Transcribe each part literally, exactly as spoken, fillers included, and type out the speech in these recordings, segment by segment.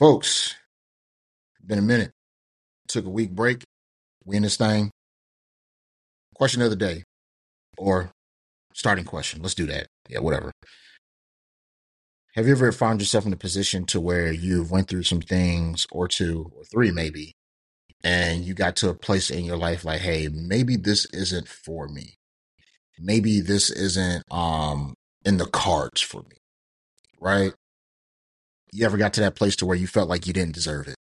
Folks, been a minute. Took a week break. We in this thing. Question of the day, or starting question. Let's do that. Yeah, whatever. Have you ever found yourself in a position to where you've went through some things, or two, or three maybe, and you got to a place in your life like, hey, maybe this isn't for me. Maybe this isn't um in the cards for me, right? You ever got to that place to where you felt like you didn't deserve it?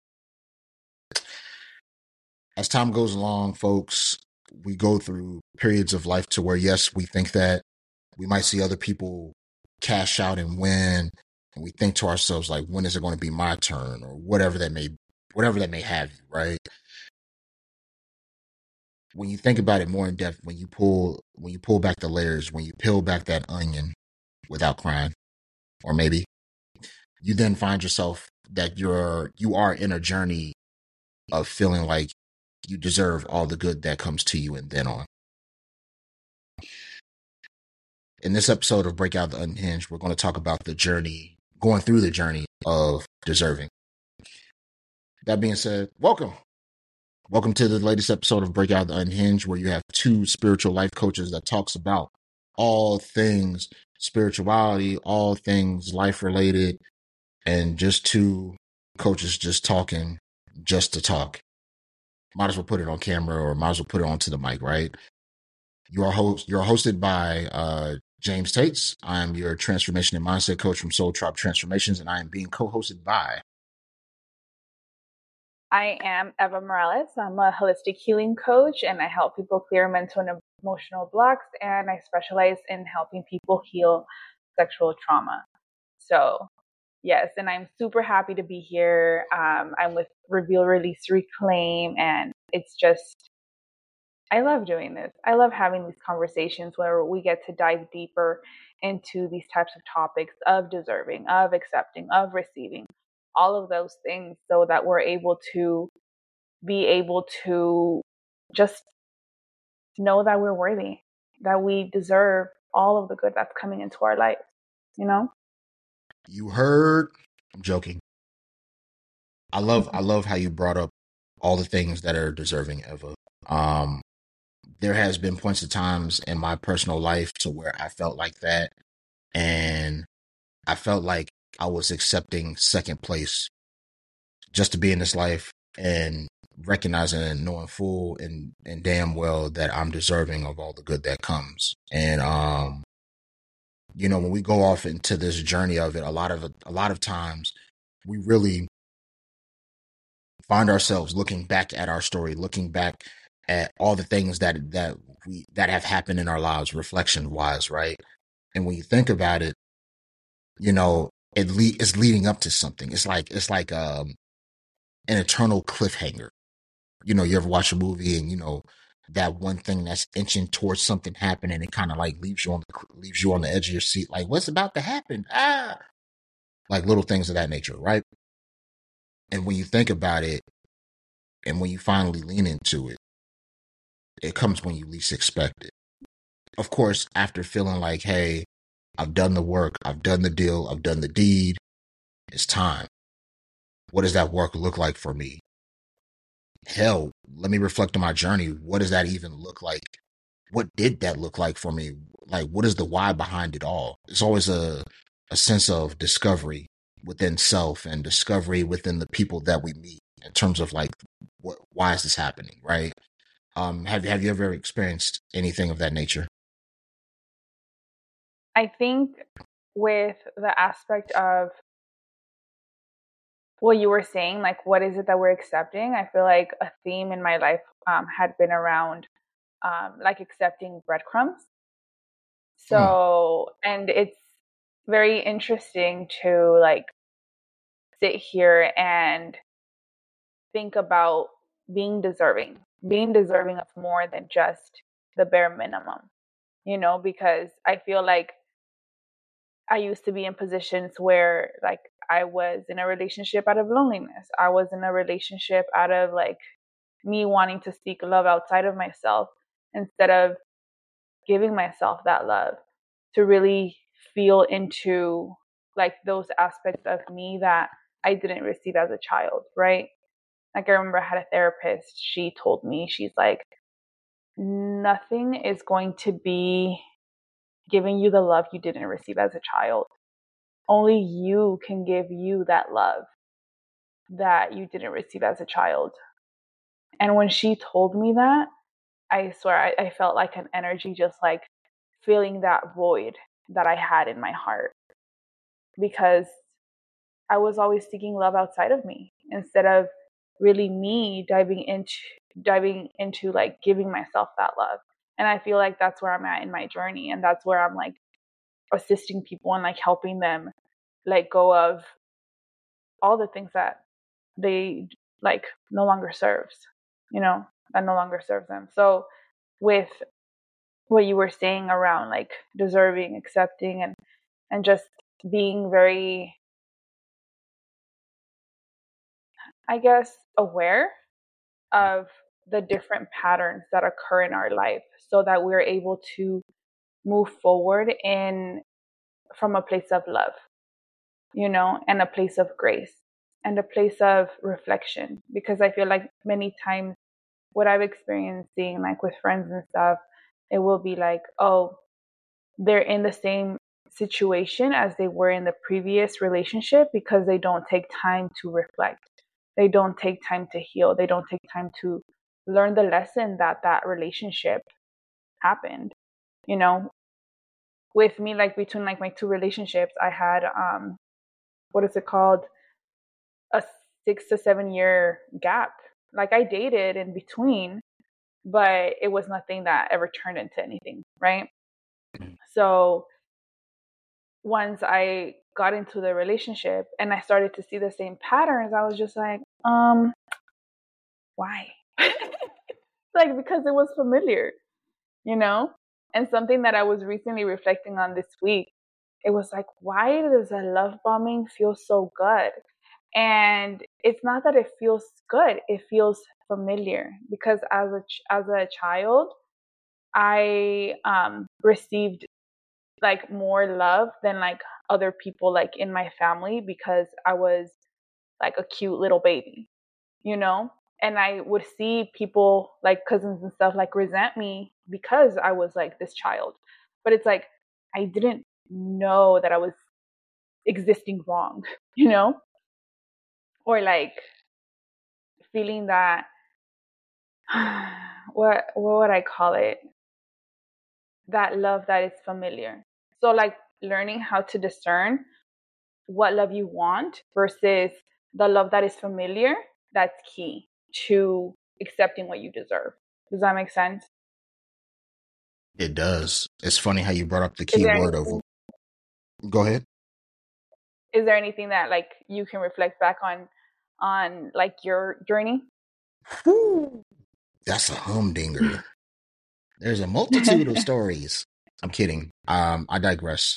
As time goes along, folks, we go through periods of life to where, yes, we think that we might see other people cash out and win, and we think to ourselves like, when is it going to be my turn, or whatever that may, whatever that may have you, right? When you think about it more in depth, when you pull, when you pull back the layers, when you peel back that onion without crying, or maybe you then find yourself that you're, you are in a journey of feeling like you deserve all the good that comes to you and then on. In this episode of Breakout the Unhinged, we're going to talk about the journey, going through the journey of deserving. That being said, welcome. Welcome to the latest episode of Breakout the Unhinged, where you have two spiritual life coaches that talks about all things spirituality, all things life related, and just two coaches just talking just to talk. Might as well put it on camera, or might as well put it onto the mic, right? You are host. You're hosted by uh, James Tates. I'm your transformation and mindset coach from Soul Tribe Transformations, and I am being co-hosted by. I am Eva Morales. I'm a holistic healing coach, and I help people clear mental and emotional blocks, and I specialize in helping people heal sexual trauma. So, yes, and I'm super happy to be here. Um, I'm with Reveal, Release, Reclaim, and it's just, I love doing this. I love having these conversations where we get to dive deeper into these types of topics of deserving, of accepting, of receiving, all of those things, so that we're able to be able to just know that we're worthy, that we deserve all of the good that's coming into our life, you know? You heard. I'm joking. I love I love how you brought up all the things that are deserving, Eva. Um, there has been points of times in my personal life to where I felt like that, and I felt like I was accepting second place just to be in this life, and recognizing and knowing full and, and damn well that I'm deserving of all the good that comes. And um, you know, when we go off into this journey of it, a lot of a lot of times we really find ourselves looking back at our story, looking back at all the things that that we that have happened in our lives, reflection wise, right? And when you think about it, you know, it le- it's leading up to something. It's like it's like um, an eternal cliffhanger. You know, you ever watch a movie and you know that one thing that's inching towards something happening, it kind of like leaves you on the leaves you on the edge of your seat, like what's about to happen? Ah, like little things of that nature, right? And when you think about it, and when you finally lean into it, it comes when you least expect it. Of course, after feeling like, hey, I've done the work, I've done the deal, I've done the deed, it's time. What does that work look like for me? Hell, let me reflect on my journey. What does that even look like? What did that look like for me? Like, what is the why behind it all? It's always a, a sense of discovery within self and discovery within the people that we meet in terms of like, what, why is this happening? Right. Um, have, have you ever experienced anything of that nature? I think with the aspect of what you were saying, like what is it that we're accepting? I feel like a theme in my life um, had been around um, like accepting breadcrumbs. Hmm. So, and it's very interesting to like sit here and think about being deserving, being deserving of more than just the bare minimum, you know, because I feel like I used to be in positions where like I was in a relationship out of loneliness. I was in a relationship out of like me wanting to seek love outside of myself instead of giving myself that love to really feel into like those aspects of me that I didn't receive as a child, right? Like I remember I had a therapist, she told me, she's like, nothing is going to be giving you the love you didn't receive as a child. Only you can give you that love that you didn't receive as a child. And when she told me that, I swear I, I felt like an energy just like filling that void that I had in my heart, because I was always seeking love outside of me instead of really me diving into diving into like giving myself that love. And I feel like that's where I'm at in my journey, and that's where I'm like assisting people and like helping them let go of all the things that they like no longer serves, you know, that no longer serves them. So with what you were saying around like deserving, accepting, and and just being very, I guess, aware of the different patterns that occur in our life so that we're able to move forward in from a place of love, you know, and a place of grace and a place of reflection. Because I feel like many times what I've experienced seeing like with friends and stuff, it will be like, oh, they're in the same situation as they were in the previous relationship because they don't take time to reflect. They don't take time to heal. They don't take time to learn the lesson that that relationship happened. You know, with me, like between like my two relationships, I had, um, what is it called? A six to seven year gap. Like I dated in between, but it was nothing that ever turned into anything, right? So once I got into the relationship and I started to see the same patterns, I was just like, um, why? Like, because it was familiar, you know? And something that I was recently reflecting on this week, it was like, why does a love bombing feel so good? And it's not that it feels good, it feels familiar, because as a as a child, I um received like more love than like other people like in my family because I was like a cute little baby, you know? And I would see people like cousins and stuff like resent me because I was like this child. But it's like I didn't know that I was existing wrong, you know? Or like feeling that what what would I call it? That love that is familiar. So like learning how to discern what love you want versus the love that is familiar, that's key to accepting what you deserve. Does that make sense? It does. It's funny how you brought up the Is key there word of. anything, Go ahead. is there anything that like you can reflect back on on like your journey? Whew, that's a humdinger. There's a multitude of stories. I'm kidding. Um, I digress.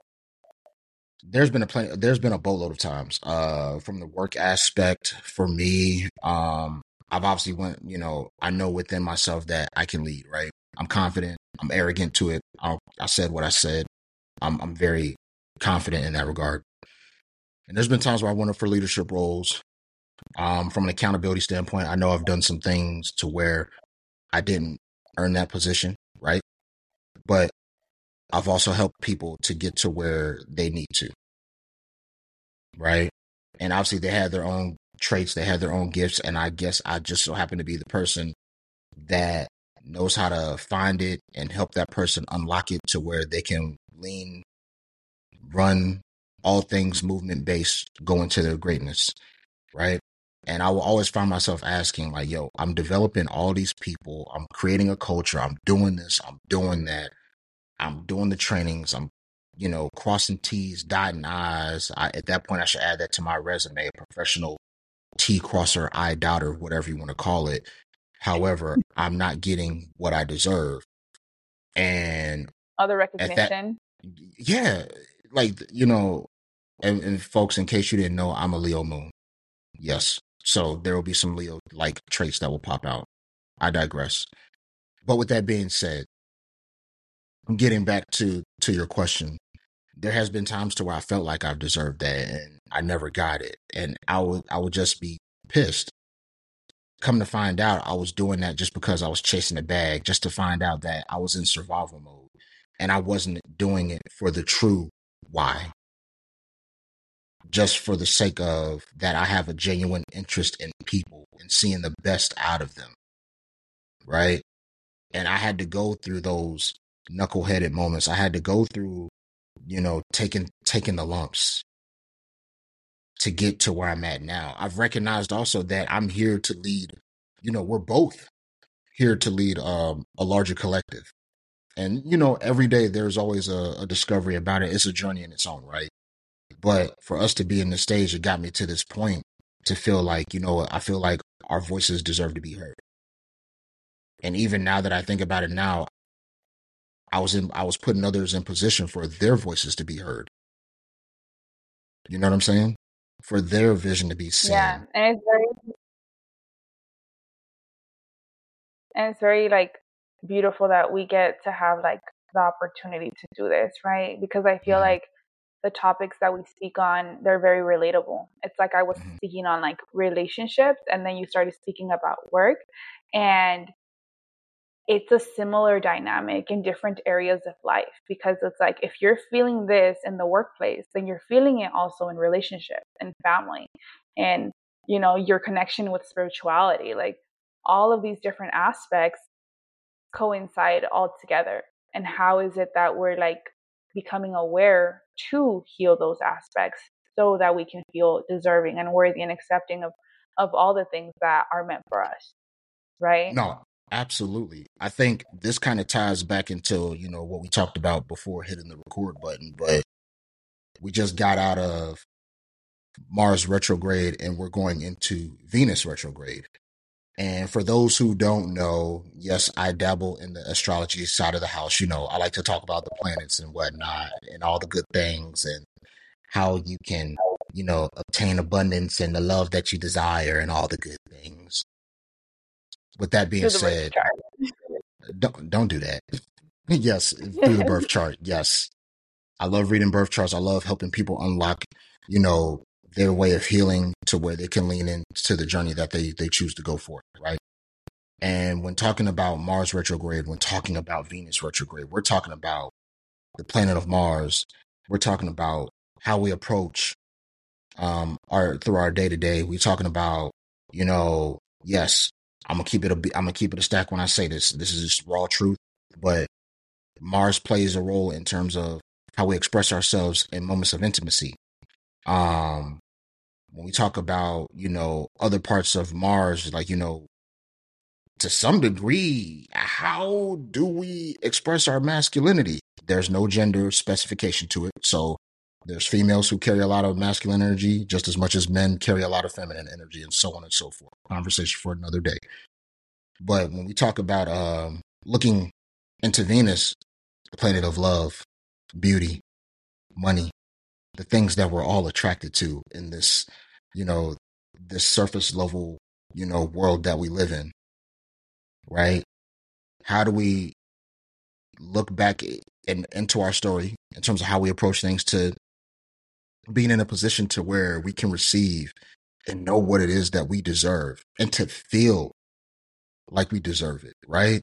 There's been a plenty, there's been a boatload of times. Uh, from the work aspect for me, um, I've obviously went. You know, I know within myself that I can lead. Right. I'm confident. I'm arrogant to it. I, I said what I said. I'm I'm very confident in that regard. And there's been times where I went up for leadership roles. Um, from an accountability standpoint, I know I've done some things to where I didn't earn that position, right? But I've also helped people to get to where they need to, right? And obviously they had their own traits, they had their own gifts, and I guess I just so happen to be the person that knows how to find it and help that person unlock it to where they can lean, run, all things movement based, go into their greatness, right? And I will always find myself asking, like, yo, I'm developing all these people. I'm creating a culture. I'm doing this. I'm doing that. I'm doing the trainings. I'm, you know, crossing T's, dotting I's. I, at that point, I should add that to my resume, a professional T crosser, I dotter, whatever you want to call it. However, I'm not getting what I deserve. And Other at that, recognition. yeah, like, you know, and, and folks, in case you didn't know, I'm a Leo moon. Yes. So there will be some Leo like traits that will pop out. I digress. But with that being said, getting back to to your question, there has been times to where I felt like I've deserved that, and I never got it. And I would, I would just be pissed. Come to find out, I was doing that just because I was chasing a bag, just to find out that I was in survival mode and I wasn't doing it for the true why. Just for the sake of that, I have a genuine interest in people and seeing the best out of them. Right. And I had to go through those knuckleheaded moments. I had to go through, you know, taking, taking the lumps to get to where I'm at now. I've recognized also that I'm here to lead, you know, we're both here to lead um, a larger collective. And, you know, every day there's always a, a discovery about it. It's a journey in its own right. But for us to be in this stage, it got me to this point to feel like, you know, I feel like our voices deserve to be heard. And even now that I think about it now, I was in, I was putting others in position for their voices to be heard. You know what I'm saying? For their vision to be seen. Yeah, and it's very, and it's very like beautiful that we get to have like the opportunity to do this, right? Because I feel Mhm. like the topics that we speak on, they're very relatable. It's like I was Mhm. speaking on like relationships, and then you started speaking about work, and it's a similar dynamic in different areas of life, because it's like if you're feeling this in the workplace, then you're feeling it also in relationships and family and, you know, your connection with spirituality. Like all of these different aspects coincide all together. And how is it that we're like becoming aware to heal those aspects so that we can feel deserving and worthy and accepting of, of all the things that are meant for us, right? No, absolutely. I think this kind of ties back into, you know, what we talked about before hitting the record button, but we just got out of Mars retrograde and we're going into Venus retrograde. And for those who don't know, yes, I dabble in the astrology side of the house. You know, I like to talk about the planets and whatnot and all the good things and how you can, you know, obtain abundance and the love that you desire and all the good things. With that being Through the birth said, chart. don't don't do that. Yes, through the birth chart. Yes. I love reading birth charts. I love helping people unlock, you know, their way of healing to where they can lean into the journey that they, they choose to go for. Right. And when talking about Mars retrograde, when talking about Venus retrograde, we're talking about the planet of Mars. We're talking about how we approach um our through our day to day. We're talking about, you know, yes, I'm gonna keep it a I'm gonna keep it a stack when I say this. This is just raw truth, but Mars plays a role in terms of how we express ourselves in moments of intimacy. Um, when we talk about, you know, other parts of Mars, like, you know, to some degree, how do we express our masculinity? There's no gender specification to it. So there's females who carry a lot of masculine energy just as much as men carry a lot of feminine energy and so on and so forth. Conversation for another day. But when we talk about um, looking into Venus, the planet of love, beauty, money, the things that we're all attracted to in this, you know, this surface level, you know, world that we live in, right? How do we look back in, into our story in terms of how we approach things to being in a position to where we can receive and know what it is that we deserve and to feel like we deserve it, right?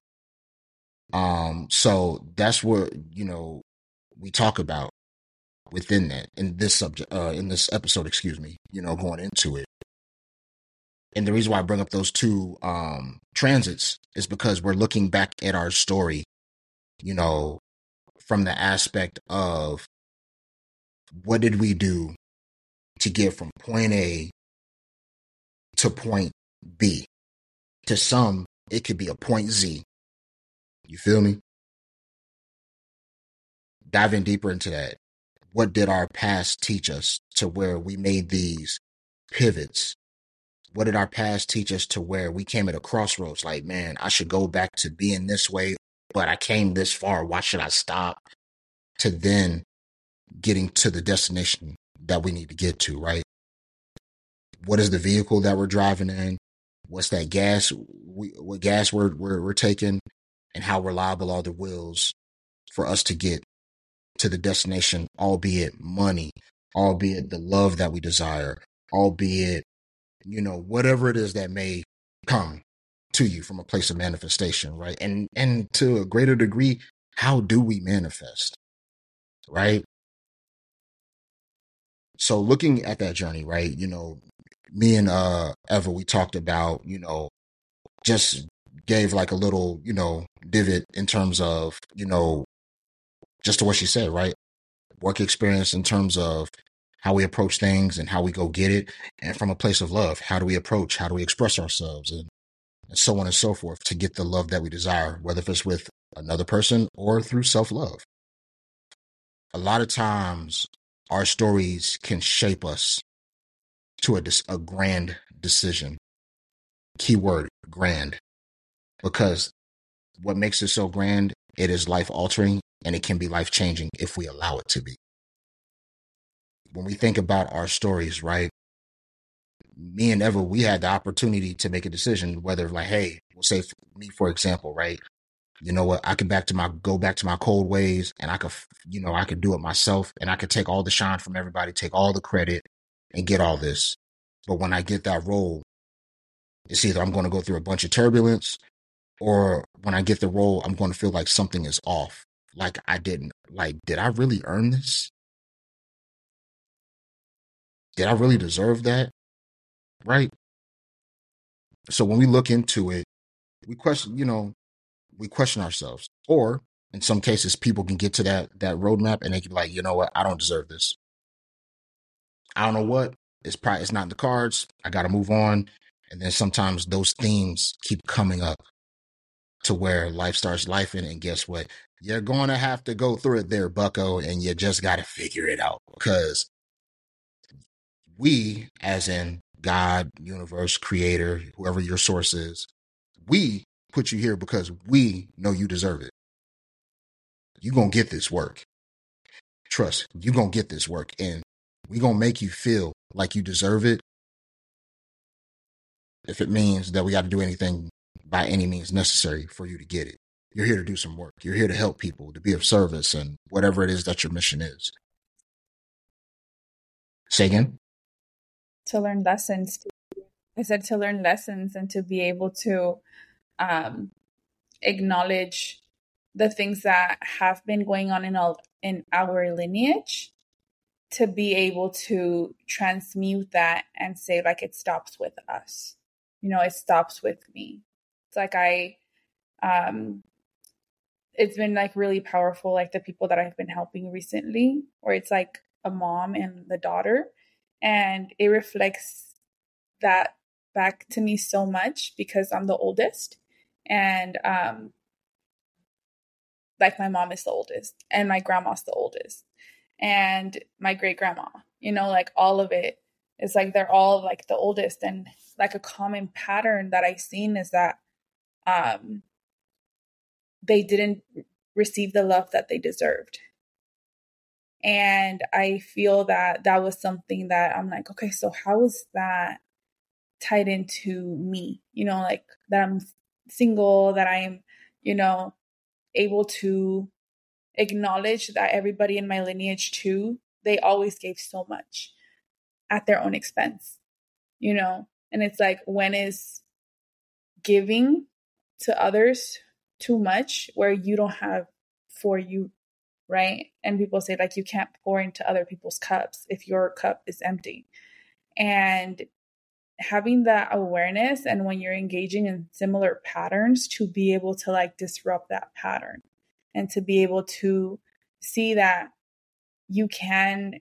Um, so that's what, you know, we talk about within that in this subject, uh, in this episode, excuse me, you know, going into it. And the reason why I bring up those two um, transits is because we're looking back at our story, you know, from the aspect of what did we do to get from point A to point B? To some, it could be a point Z. You feel me? Diving deeper into that, what did our past teach us to where we made these pivots? What did our past teach us to where we came at a crossroads? Like, man, I should go back to being this way, but I came this far. Why should I stop? To then getting to the destination that we need to get to, right? What is the vehicle that we're driving in? What's that gas? We, what gas we're, we're we're taking, and how reliable are the wheels for us to get to the destination, albeit money, albeit the love that we desire, albeit, you know, whatever it is that may come to you from a place of manifestation, right? And and to a greater degree, how do we manifest, right? So looking at that journey, right, you know, me and uh Eva, we talked about, you know, just gave like a little, you know, divot in terms of, you know, just to what she said, right? Work experience in terms of how we approach things and how we go get it. And from a place of love, how do we approach, how do we express ourselves, and, and so on and so forth to get the love that we desire, whether if it's with another person or through self-love. A lot of times our stories can shape us to a, a grand decision. Keyword, grand. Because what makes it so grand, it is life altering and it can be life changing if we allow it to be. When we think about our stories, right? Me and Eva, we had the opportunity to make a decision, whether like, hey, we'll say for me, for example, right? You know what? I could back to my, go back to my cold ways and I could, you know, I could do it myself and I could take all the shine from everybody, take all the credit and get all this. But when I get that role, it's either I'm going to go through a bunch of turbulence, or when I get the role, I'm going to feel like something is off. Like I didn't, like, did I really earn this? Did I really deserve that? Right? So when we look into it, we question, you know, we question ourselves. Or in some cases, people can get to that, that roadmap and they can be like, you know what? I don't deserve this. I don't know what. It's probably, it's not in the cards. I got to move on. And then sometimes those themes keep coming up to where life starts lifing, and guess what? You're going to have to go through it there, bucko, and you just got to figure it out, because we, as in God, universe, creator, whoever your source is, we put you here because we know you deserve it. You're going to get this work. Trust, you're going to get this work, and we're going to make you feel like you deserve it. If it means that we got to do anything by any means necessary for you to get it. You're here to do some work. You're here to help people, to be of service, and whatever it is that your mission is. Say again? To learn lessons. I said to learn lessons and to be able to um, acknowledge the things that have been going on in our, in our lineage, to be able to transmute that and say, like, it stops with us. You know, it stops with me. It's like I, um, it's been like really powerful, like the people that I've been helping recently, where it's like a mom and the daughter, and it reflects that back to me so much because I'm the oldest, and um, like my mom is the oldest and my grandma's the oldest and my great grandma, you know, like all of it is like they're all like the oldest, and like a common pattern that I've seen is that um, they didn't receive the love that they deserved. And I feel that that was something that I'm like, okay, so how is that tied into me? You know, like that I'm single, that I'm, you know, able to acknowledge that everybody in my lineage too, they always gave so much at their own expense, you know? And it's like, when is giving to others too much where you don't have for you, right? And people say, like, you can't pour into other people's cups if your cup is empty. And having that awareness, and when you're engaging in similar patterns, to be able to like disrupt that pattern and to be able to see that you can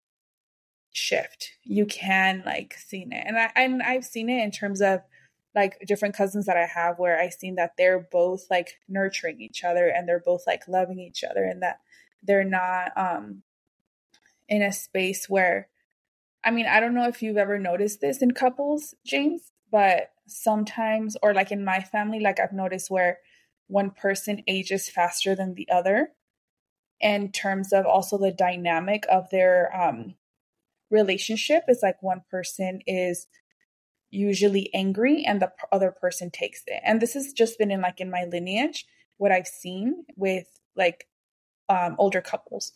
shift, you can like seen it. And I and I've seen it in terms of like different cousins that I have, where I've seen that they're both like nurturing each other and they're both like loving each other, and that they're not um in a space where, I mean, I don't know if you've ever noticed this in couples, James, but sometimes, or like in my family, like I've noticed where one person ages faster than the other in terms of also the dynamic of their um, relationship. Is like one person is usually angry and the other person takes it. And this has just been in like in my lineage, what I've seen with like um, older couples,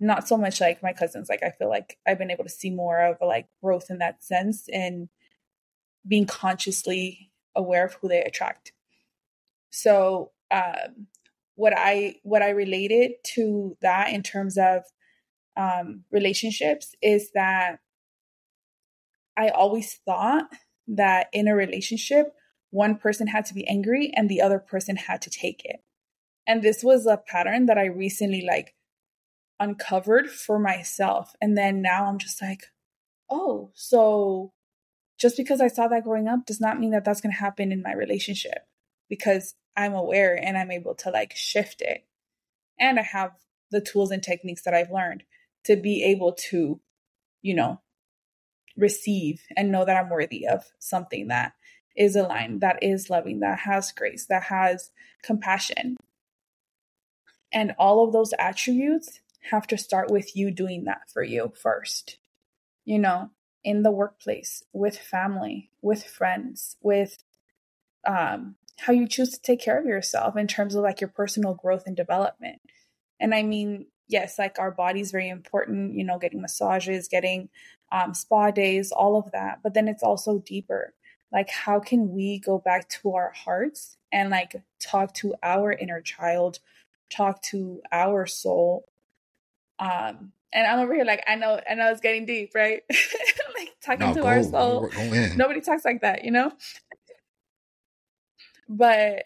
not so much like my cousins. Like, I feel like I've been able to see more of like growth in that sense and being consciously aware of who they attract. So, um, what I what I related to that in terms of um, relationships is that I always thought that in a relationship, one person had to be angry and the other person had to take it. And this was a pattern that I recently like uncovered for myself. And then now I'm just like, oh, so just because I saw that growing up does not mean that that's going to happen in my relationship, because I'm aware and I'm able to like shift it. And I have the tools and techniques that I've learned to be able to, you know, receive and know that I'm worthy of something that is aligned, that is loving, that has grace, that has compassion. And all of those attributes have to start with you doing that for you first, you know, in the workplace, with family, with friends, with um, how you choose to take care of yourself in terms of like your personal growth and development. And I mean, yes, like our body's very important, you know, getting massages, getting um, spa days, all of that. But then it's also deeper. Like, how can we go back to our hearts and like talk to our inner child, talk to our soul? Um, and I'm over here like, I know, I know it's getting deep, right? Like talking No, to go, our soul. go, go in. Nobody talks like that, you know? But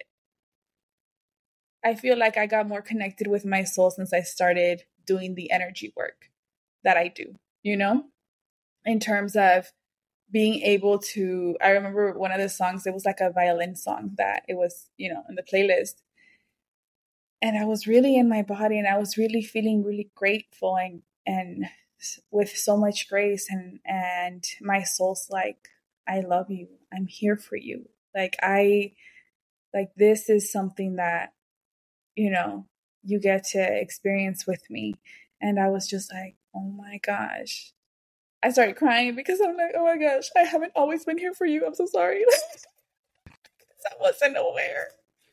I feel like I got more connected with my soul since I started doing the energy work that I do, you know, in terms of being able to, I remember one of the songs, it was like a violin song that it was, you know, in the playlist. And I was really in my body and I was really feeling really grateful and, and with so much grace. And, and my soul's like, I love you. I'm here for you. Like, I, like, this is something that, you know, you get to experience with me. And I was just like, oh my gosh. I started crying because I'm like, oh my gosh, I haven't always been here for you. I'm so sorry. I wasn't aware.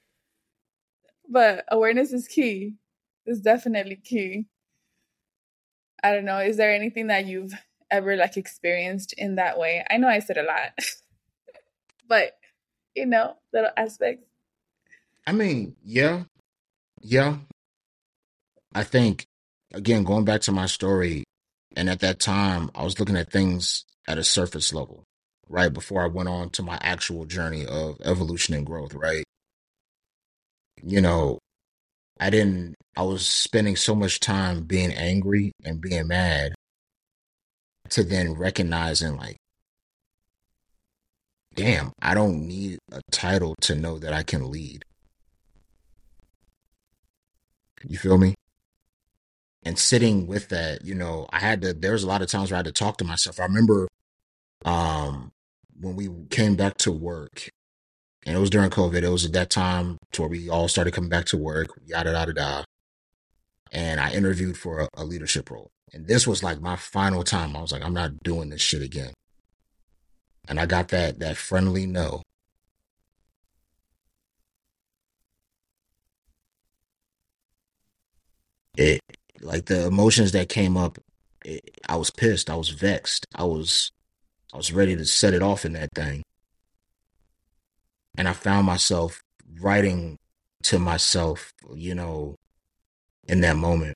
But awareness is key. It's definitely key. I don't know. Is there anything that you've ever like experienced in that way? I know I said a lot, but you know, little aspects. I mean, yeah, yeah. I think, again, going back to my story, and at that time, I was looking at things at a surface level, right? Before I went on to my actual journey of evolution and growth, right? You know, I didn't, I was spending so much time being angry and being mad to then recognizing, like, damn, I don't need a title to know that I can lead. You feel me? And sitting with that, you know, I had to, there was a lot of times where I had to talk to myself. I remember um, when we came back to work, and it was during COVID, it was at that time to where we all started coming back to work, yada, yada, yada. And I interviewed for a, a leadership role. And this was like my final time. I was like, I'm not doing this shit again. And I got that, that friendly no. It, like the emotions that came up, it, I was pissed. I was vexed. I was, I was ready to set it off in that thing. And I found myself writing to myself, you know, in that moment.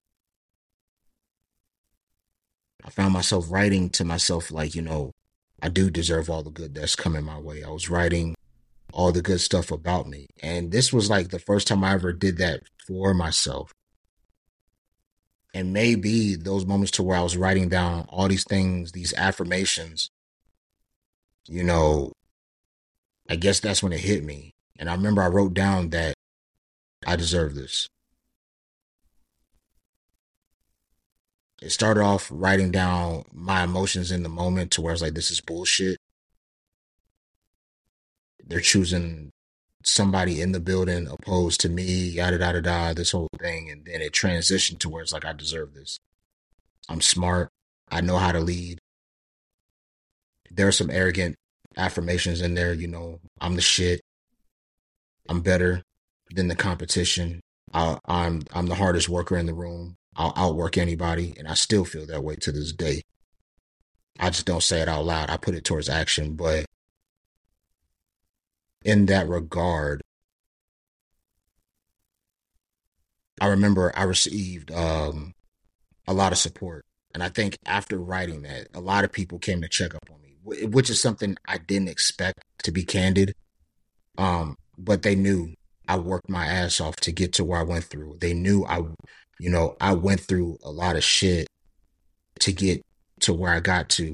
I found myself writing to myself like, you know, I do deserve all the good that's coming my way. I was writing all the good stuff about me. And this was like the first time I ever did that for myself. And maybe those moments to where I was writing down all these things, these affirmations, you know, I guess that's when it hit me. And I remember I wrote down that I deserve this. It started off writing down my emotions in the moment to where I was like, this is bullshit. They're choosing somebody in the building opposed to me, yada, yada, yada, this whole thing. And then it transitioned to where it's like, I deserve this. I'm smart. I know how to lead. There are some arrogant affirmations in there. You know, I'm the shit. I'm better than the competition. I, I'm I'm the hardest worker in the room. I'll outwork anybody, and I still feel that way to this day. I just don't say it out loud. I put it towards action. But in that regard, I remember I received um, a lot of support. And I think after writing that, a lot of people came to check up on me, which is something I didn't expect, to be candid. Um, but they knew I worked my ass off to get to where I went through. They knew I, you know, I went through a lot of shit to get to where I got to.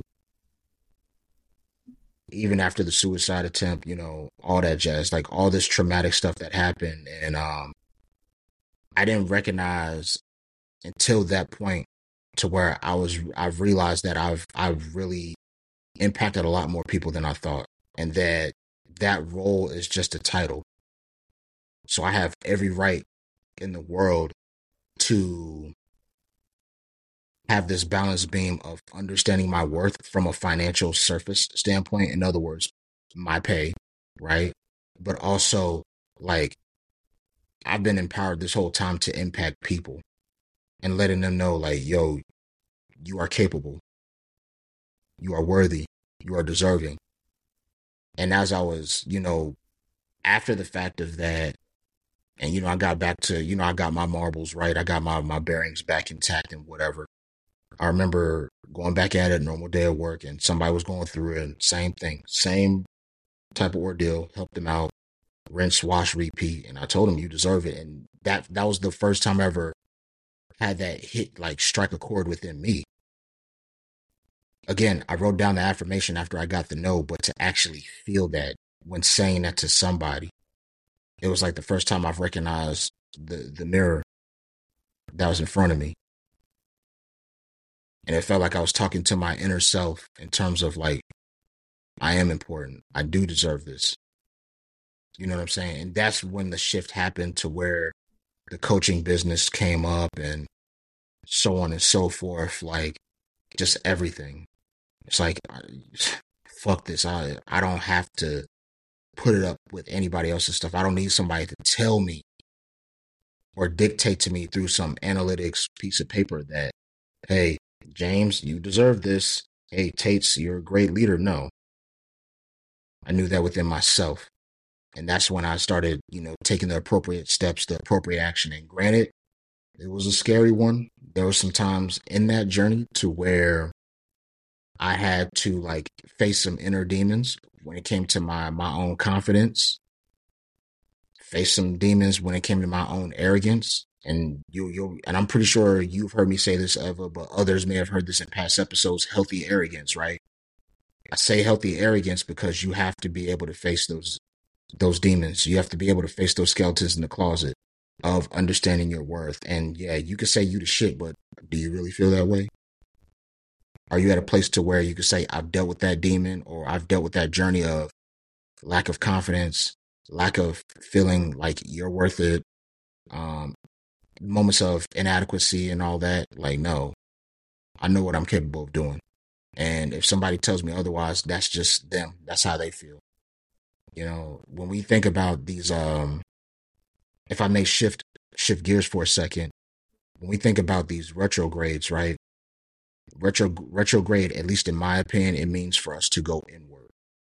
Even after the suicide attempt, you know, all that jazz, like all this traumatic stuff that happened. And um, I didn't recognize until that point to where I was, I've realized that I've, I've really impacted a lot more people than I thought. And that that role is just a title. So I have every right in the world to have this balance beam of understanding my worth from a financial surface standpoint. In other words, my pay, right? But also, like, I've been empowered this whole time to impact people and letting them know, like, yo, you are capable. You are worthy. You are deserving. And as I was, you know, after the fact of that, and, you know, I got back to, you know, I got my marbles right. I got my, my bearings back intact and whatever. I remember going back at it, normal day of work, and somebody was going through it, and same thing, same type of ordeal, helped them out, rinse, wash, repeat. And I told them, you deserve it. And that, that was the first time I ever had that hit, like strike a chord within me. Again, I wrote down the affirmation after I got the no, but to actually feel that when saying that to somebody, it was like the first time I've recognized the, the mirror that was in front of me. And it felt like I was talking to my inner self in terms of, like, I am important. I do deserve this. You know what I'm saying? And that's when the shift happened to where the coaching business came up and so on and so forth. Like, just everything. It's like, fuck this. I, I don't have to put it up with anybody else's stuff. I don't need somebody to tell me or dictate to me through some analytics piece of paper that, hey, James, you deserve this. Hey, Tates, you're a great leader. No. I knew that within myself. And that's when I started, you know, taking the appropriate steps, the appropriate action. And granted, it was a scary one. There were some times in that journey to where I had to, like, face some inner demons when it came to my, my own confidence, face some demons when it came to my own arrogance. And you, you, and I'm pretty sure you've heard me say this, Eva, but others may have heard this in past episodes, healthy arrogance, right? I say healthy arrogance because you have to be able to face those, those demons. You have to be able to face those skeletons in the closet of understanding your worth. And yeah, you can say you the shit, but do you really feel that way? Are you at a place to where you can say, I've dealt with that demon, or I've dealt with that journey of lack of confidence, lack of feeling like you're worth it, um, moments of inadequacy and all that? Like, no, I know what I'm capable of doing. And if somebody tells me otherwise, that's just them. That's how they feel. You know, when we think about these, um, if I may shift, shift gears for a second, when we think about these retrogrades, right? Retro, retrograde, at least in my opinion, it means for us to go inward,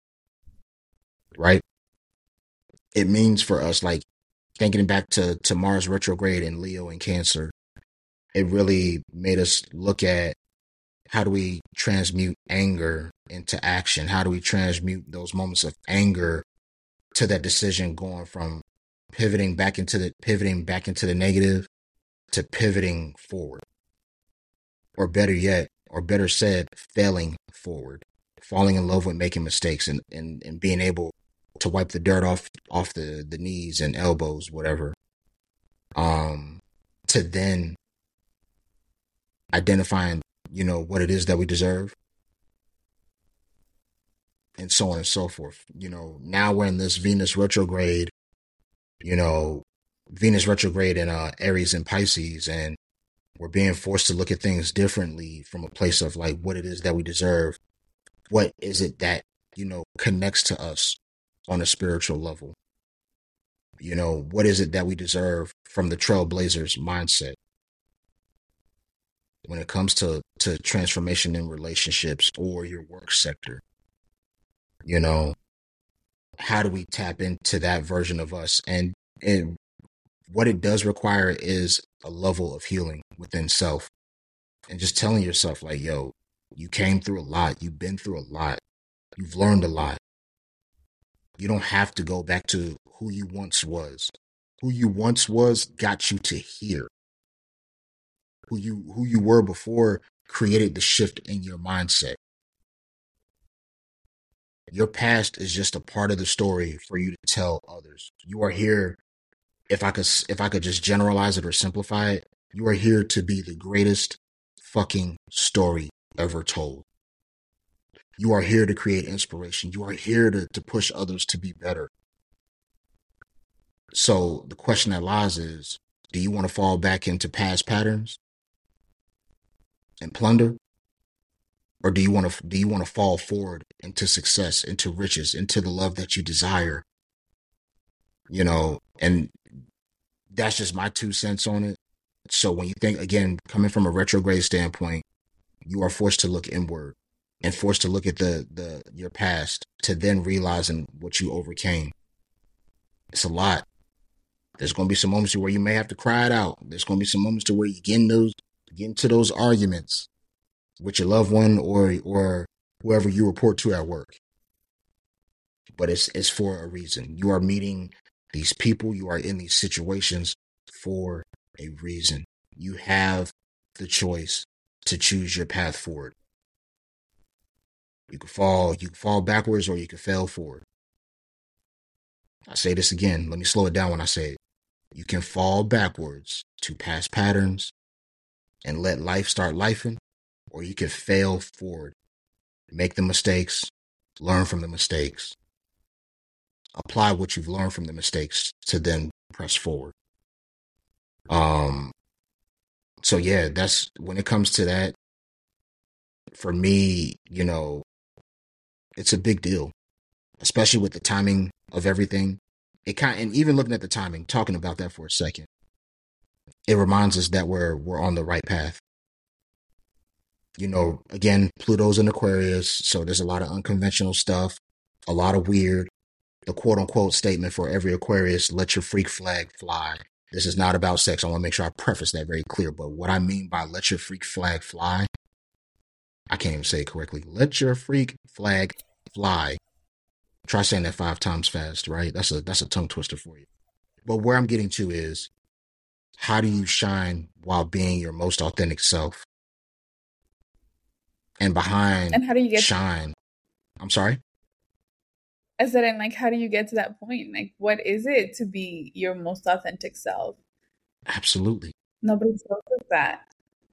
right? It means for us, like, thinking back to, to Mars retrograde in Leo and Cancer, it really made us look at how do we transmute anger into action? How do we transmute those moments of anger to that decision, going from pivoting back into the pivoting back into the negative to pivoting forward? Or better yet, or better said, failing forward, falling in love with making mistakes, and, and, and being able to wipe the dirt off off the, the knees and elbows, whatever. Um, to then identifying, you know, what it is that we deserve, and so on and so forth. You know, now we're in this Venus retrograde, you know, Venus retrograde in uh, Aries and Pisces, and we're being forced to look at things differently from a place of, like, what it is that we deserve. What is it that, you know, connects to us on a spiritual level? You know, what is it that we deserve from the Trailblazers mindset? when it comes to, to transformation in relationships or your work sector. You know, how do we tap into that version of us? And, and what it does require is a level of healing within self, and just telling yourself like, yo, you came through a lot. You've been through a lot. You've learned a lot. You don't have to go back to who you once was. Who you once was got you to here. Who you who you were before created the shift in your mindset. Your past is just a part of the story for you to tell others. You are here, if I could if I could just generalize it or simplify it, you are here to be the greatest fucking story ever told. You are here to create inspiration. You are here to, to push others to be better. So the question that lies is, do you want to fall back into past patterns and plunder? Or do you want to do you want to fall forward into success, into riches, into the love that you desire? You know, and that's just my two cents on it. So when you think, again, coming from a retrograde standpoint, you are forced to look inward and forced to look at the the your past to then realizing what you overcame. It's a lot. There's going to be some moments where you may have to cry it out. There's going to be some moments to where you get in those, get into those arguments with your loved one or or whoever you report to at work. But it's it's for a reason. You are meeting these people. You are in these situations for a reason. You have the choice to choose your path forward. You can fall, you can fall backwards, or you can fail forward. I say this again. Let me slow it down when I say it. You can fall backwards to past patterns and let life start lifing, or you can fail forward, make the mistakes, learn from the mistakes, apply what you've learned from the mistakes to then press forward. Um, so yeah, that's when it comes to that. For me, you know, it's a big deal, especially with the timing of everything. It kind and even looking at the timing, talking about that for a second, it reminds us that we're we're on the right path. You know, again, Pluto's in Aquarius, so there's a lot of unconventional stuff, a lot of weird. The quote unquote statement for every Aquarius: let your freak flag fly. This is not about sex. I want to make sure I preface that very clear. But what I mean by let your freak flag fly, I can't even say it correctly. Let your freak flag fly. Try saying that five times fast, right? That's a that's a tongue twister for you. But where I'm getting to is, how do you shine while being your most authentic self? And behind and how do you get shine, I'm sorry? I said, and like, how do you get to that point? Like, what is it to be your most authentic self? Absolutely. Nobody tells us that.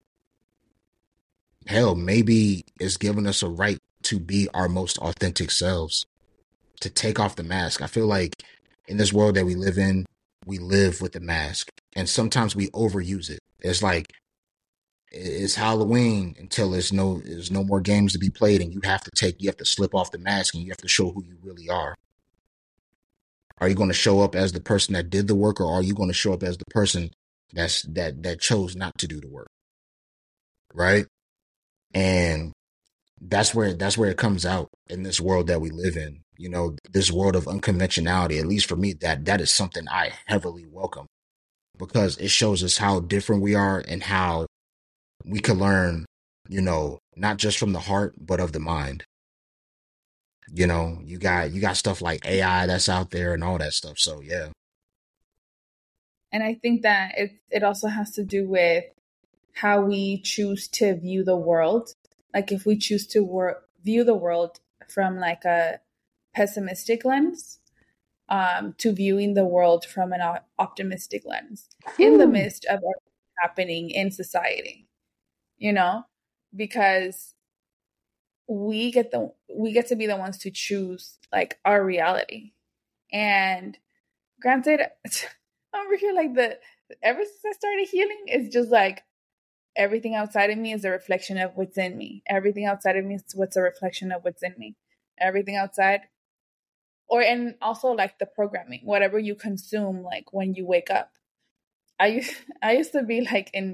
Hell, maybe it's giving us a right to be our most authentic selves, to take off the mask. I feel like in this world that we live in, we live with the mask, and sometimes we overuse it. It's like, it's Halloween until there's no there's no more games to be played, and you have to take you have to slip off the mask and you have to show who you really are. Are you going to show up as the person that did the work, or are you going to show up as the person that's that that chose not to do the work? Right? And that's where that's where it comes out in this world that we live in. You know, this world of unconventionality, at least for me, that that is something I heavily welcome, because it shows us how different we are and how we can learn, you know, not just from the heart, but of the mind. You know, you got you got stuff like A I that's out there and all that stuff. So yeah. And I think that it it also has to do with how we choose to view the world. Like if we choose to wor- view the world from like a pessimistic lens, um, to viewing the world from an o- optimistic lens in the midst of what's happening in society, you know, because we get the we get to be the ones to choose like our reality. And granted, I'm over here like the ever since I started healing, it's just like everything outside of me is a reflection of what's in me. Everything outside of me is what's a reflection of what's in me. Everything outside, or and also like the programming, whatever you consume, like when you wake up. I used I used to be like in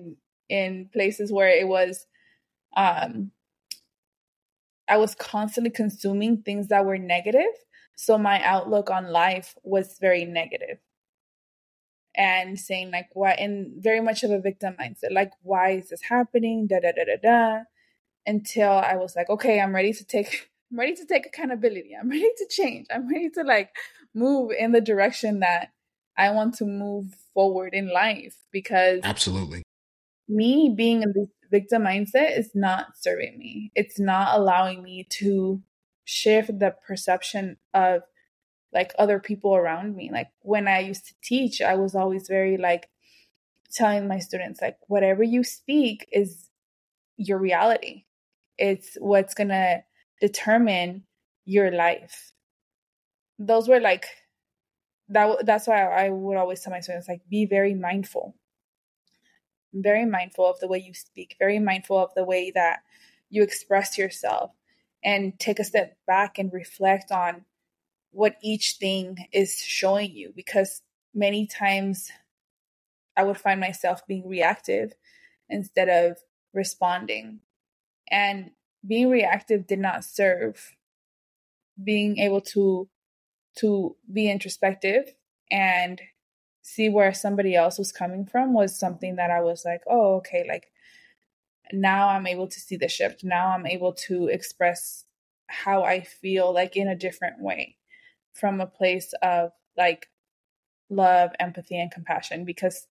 in places where it was, um, I was constantly consuming things that were negative. So my outlook on life was very negative and saying like, why, and very much of a victim mindset, like, why is this happening? Da, da, da, da, da. Until I was like, okay, I'm ready to take, I'm ready to take accountability. I'm ready to change. I'm ready to like move in the direction that I want to move forward in life, because absolutely, me being in this victim mindset is not serving me. It's not allowing me to shift the perception of like other people around me. Like when I used to teach, I was always very like telling my students, like, whatever you speak is your reality. It's what's going to determine your life. Those were like, that. that's why I would always tell my students, like, be very mindful. Very mindful of the way you speak, very mindful of the way that you express yourself, and take a step back and reflect on what each thing is showing you. Because many times I would find myself being reactive instead of responding. And being reactive did not serve. Being able to to be introspective and see where somebody else was coming from was something that I was like, oh, okay, like now I'm able to see the shift. Now I'm able to express how I feel like in a different way, from a place of like love, empathy, and compassion. Because,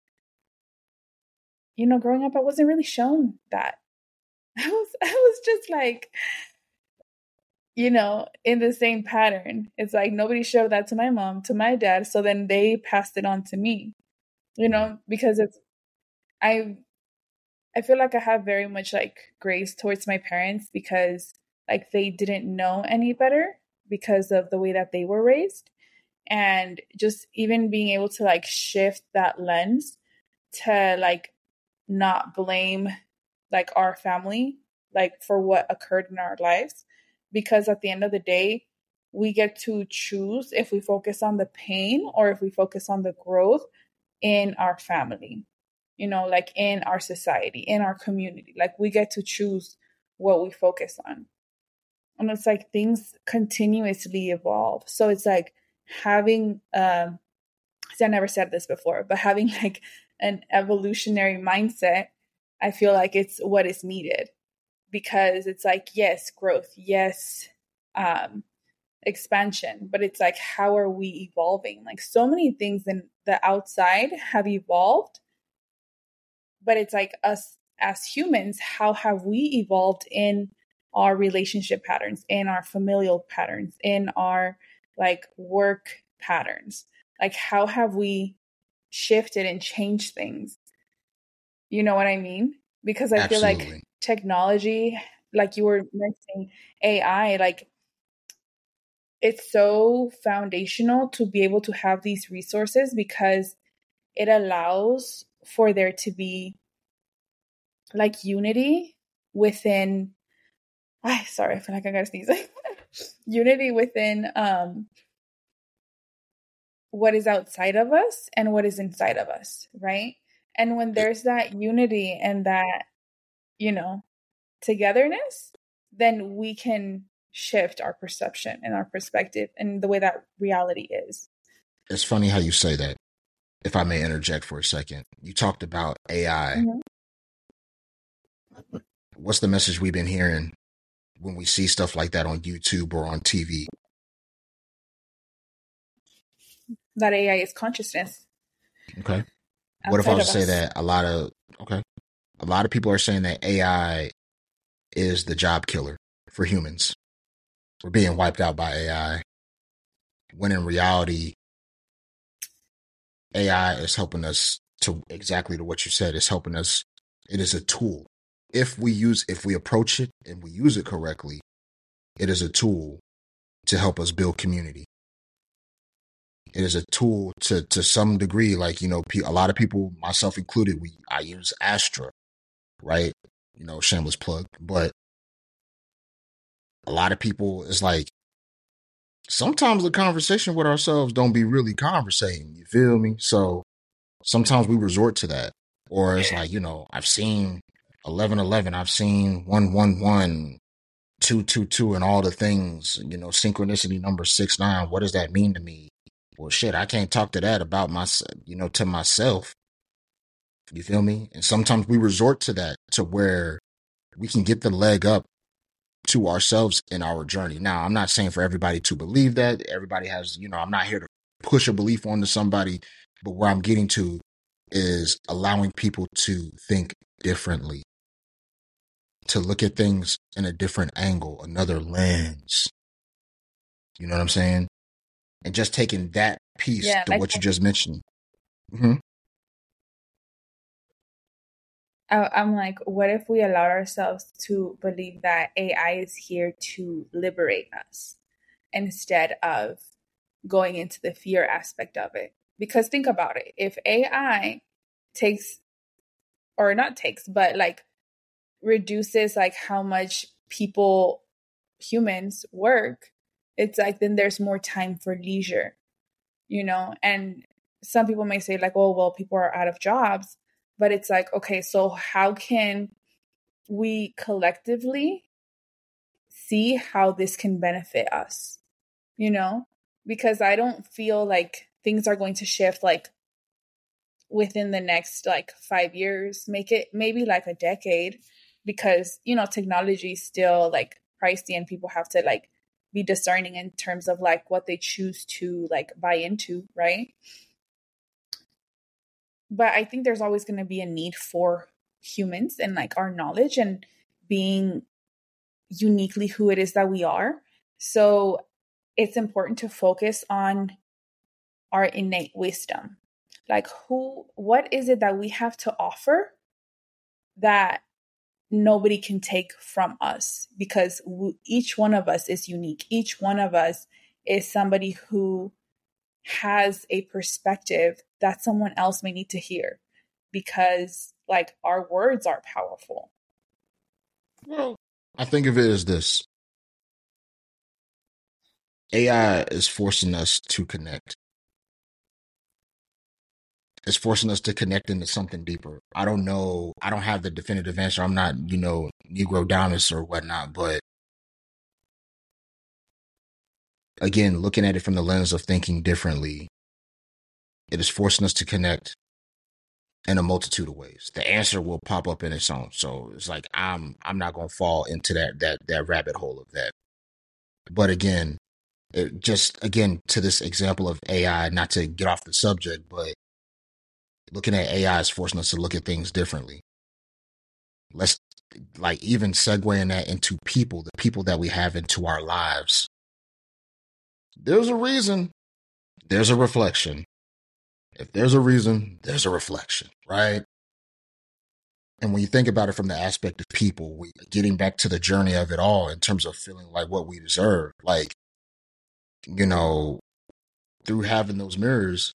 you know, growing up, I wasn't really shown that. I was, I was just like, you know, in the same pattern. It's like nobody showed that to my mom, to my dad. So then they passed it on to me, you know, because it's, I, I feel like I have very much like grace towards my parents, because like they didn't know any better because of the way that they were raised. And just even being able to like shift that lens to like not blame like our family, like for what occurred in our lives. Because at the end of the day, we get to choose if we focus on the pain or if we focus on the growth in our family, you know, like in our society, in our community. Like we get to choose what we focus on. And it's like things continuously evolve. So it's like having, um, I never said this before, but having like an evolutionary mindset, I feel like it's what is needed. Because it's like, yes, growth, yes, um, expansion, but it's like, how are we evolving? Like so many things in the outside have evolved, but it's like us as humans, how have we evolved in our relationship patterns, in our familial patterns, in our like work patterns? Like how have we shifted and changed things? You know what I mean? Because I Absolutely. feel like technology, like you were mentioning, A I, like it's so foundational to be able to have these resources, because it allows for there to be like unity within, I sorry, I feel like I gotta sneeze. Unity within um what is outside of us and what is inside of us, right? And when there's that unity and that, you know, togetherness, then we can shift our perception and our perspective and the way that reality is. It's funny how you say that. If I may interject for a second, you talked about A I. Mm-hmm. What's the message we've been hearing when we see stuff like that on YouTube or on T V? That A I is consciousness. Okay. What if I was to say that a lot of, okay, a lot of people are saying that A I is the job killer for humans. We're being wiped out by A I. When in reality, A I is helping us to exactly to what you said. It's helping us. It is a tool. If we use, if we approach it and we use it correctly, it is a tool to help us build community. It is a tool to, to some degree, like, you know, a lot of people, myself included, we, I use Astra, right? You know, shameless plug, but a lot of people, it's like, sometimes the conversation with ourselves don't be really conversating. You feel me? So sometimes we resort to that, Or it's like, you know, I've seen eleven eleven, I've seen one one one, two two two, and all the things, you know, synchronicity number six nine. What does that mean to me? Well, shit, I can't talk to that about myself, you know, to myself. You feel me? And sometimes we resort to that to where we can get the leg up to ourselves in our journey. Now, I'm not saying for everybody to believe that. Everybody has, you know, I'm not here to push a belief onto somebody, but where I'm getting to is allowing people to think differently, to look at things in a different angle, another lens. You know what I'm saying? And just taking that piece Yeah, to like what you just mentioned. Mm-hmm. I, I'm like, what if we allowed ourselves to believe that A I is here to liberate us instead of going into the fear aspect of it? Because think about it. If A I takes, or not takes, but like reduces like how much people, humans work, it's like then there's more time for leisure, you know? And some people may say like, oh, well, people are out of jobs. But it's like, okay, so how can we collectively see how this can benefit us, you know? Because I don't feel like things are going to shift like within the next like five years, make it maybe like a decade, because, you know, technology is still like pricey and people have to like be discerning in terms of like what they choose to like buy into, right? But I think there's always going to be a need for humans and like our knowledge and being uniquely who it is that we are. So it's important to focus on our innate wisdom. Like who, what is it that we have to offer that nobody can take from us? Because we, each one of us is unique. Each one of us is somebody who has a perspective that someone else may need to hear, because like our words are powerful. Well, I think of it as this. A I is forcing us to connect. It's forcing us to connect into something deeper. I don't know. I don't have the definitive answer. I'm not, you know, Negro Dominus or whatnot, but again, looking at it from the lens of thinking differently, it is forcing us to connect in a multitude of ways. The answer will pop up in its own. So it's like I'm I'm not gonna fall into that that that rabbit hole of that. But again, it just again to this example of A I, not to get off the subject, but looking at A I is forcing us to look at things differently. Let's like even segueing that into people, the people that we have into our lives. There's a reason. There's a reflection. If there's a reason, there's a reflection, right? And when you think about it from the aspect of people, we getting back to the journey of it all in terms of feeling like what we deserve, like, you know, through having those mirrors,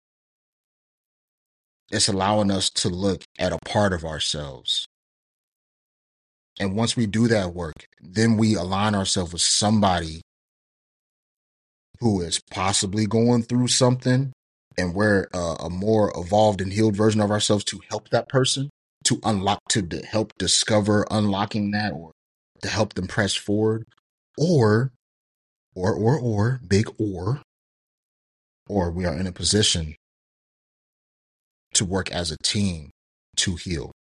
it's allowing us to look at a part of ourselves. And once we do that work, then we align ourselves with somebody who is possibly going through something, and we're uh, a more evolved and healed version of ourselves to help that person, to unlock, to d- help discover unlocking that, or to help them press forward, or, or, or, or, big or, or we are in a position to work as a team to heal.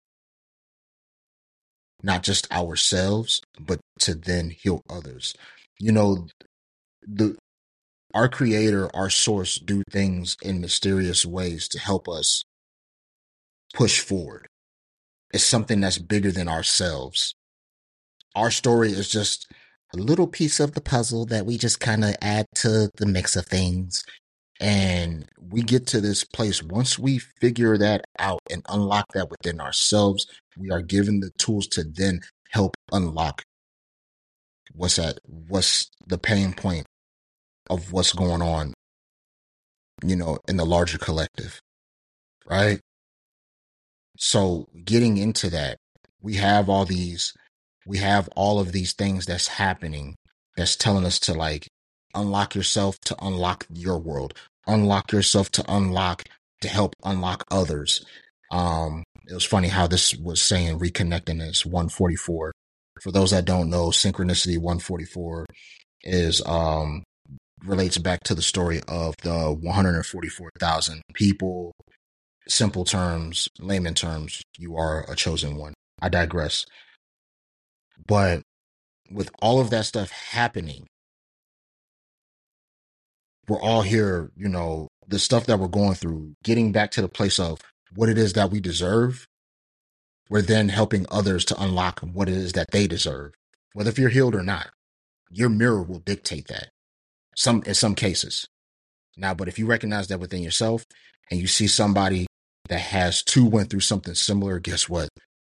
Not just ourselves, but to then heal others. You know, the our creator, our source, do things in mysterious ways to help us push forward. It's something that's bigger than ourselves. Our story is just a little piece of the puzzle that we just kind of add to the mix of things. And we get to this place. Once we figure that out and unlock that within ourselves, we are given the tools to then help unlock what's that, what's the pain point of what's going on, you know, in the larger collective, right? So getting into that, we have all these, we have all of these things that's happening that's telling us to like unlock yourself, to unlock your world, unlock yourself, to unlock, to help unlock others. Um, it was funny how this was saying reconnecting is one forty-four. For those that don't know, synchronicity one forty-four is um relates back to the story of the one hundred forty-four thousand people. Simple terms, layman terms, you are a chosen one. I digress. But with all of that stuff happening, we're all here, you know, the stuff that we're going through, getting back to the place of what it is that we deserve. We're then helping others to unlock what it is that they deserve. Whether if you're healed or not, your mirror will dictate that. Some in some cases. Now, but if you recognize that within yourself and you see somebody that has too went through something similar, guess what?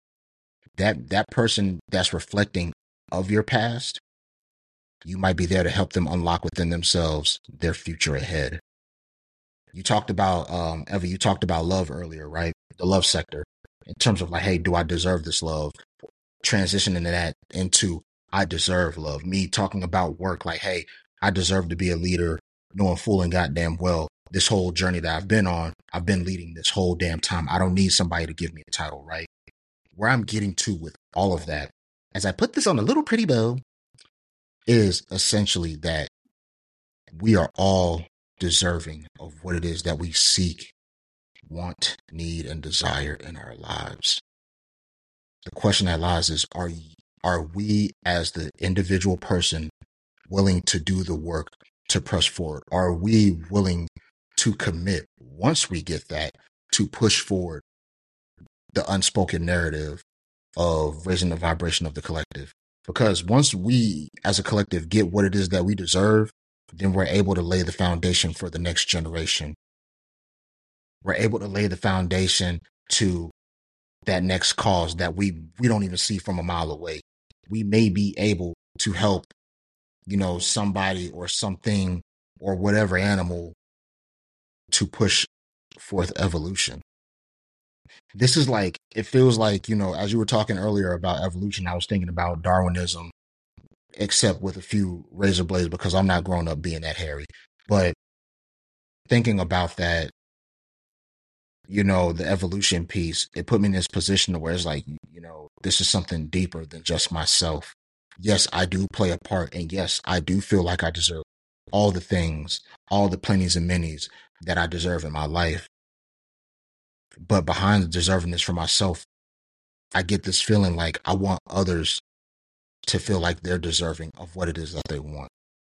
That that person that's reflecting of your past, you might be there to help them unlock within themselves their future ahead. You talked about, um, Eva, you talked about love earlier, right? The love sector. In terms of like, hey, do I deserve this love? Transitioning that into I deserve love. Me talking about work, like, hey, I deserve to be a leader, knowing full and goddamn well this whole journey that I've been on, I've been leading this whole damn time. I don't need somebody to give me a title, right? Where I'm getting to with all of that, as I put this on a little pretty bow, is essentially that we are all deserving of what it is that we seek, want, need, and desire in our lives. The question that lies is, are, are we as the individual person willing to do the work to press forward? Are we willing to commit, once we get that, to push forward the unspoken narrative of raising the vibration of the collective? Because once we as a collective get what it is that we deserve, then we're able to lay the foundation for the next generation. We're able to lay the foundation to that next cause that we, we don't even see from a mile away. We may be able to help, you know, somebody or something or whatever animal to push forth evolution. This is like, it feels like, you know, as you were talking earlier about evolution, I was thinking about Darwinism, except with a few razor blades, because I'm not grown up being that hairy. But thinking about that, you know, the evolution piece, it put me in this position where it's like, you know, this is something deeper than just myself. Yes, I do play a part. And yes, I do feel like I deserve all the things, all the plenties and minis that I deserve in my life. But behind the deservingness for myself, I get this feeling like I want others to feel like they're deserving of what it is that they want.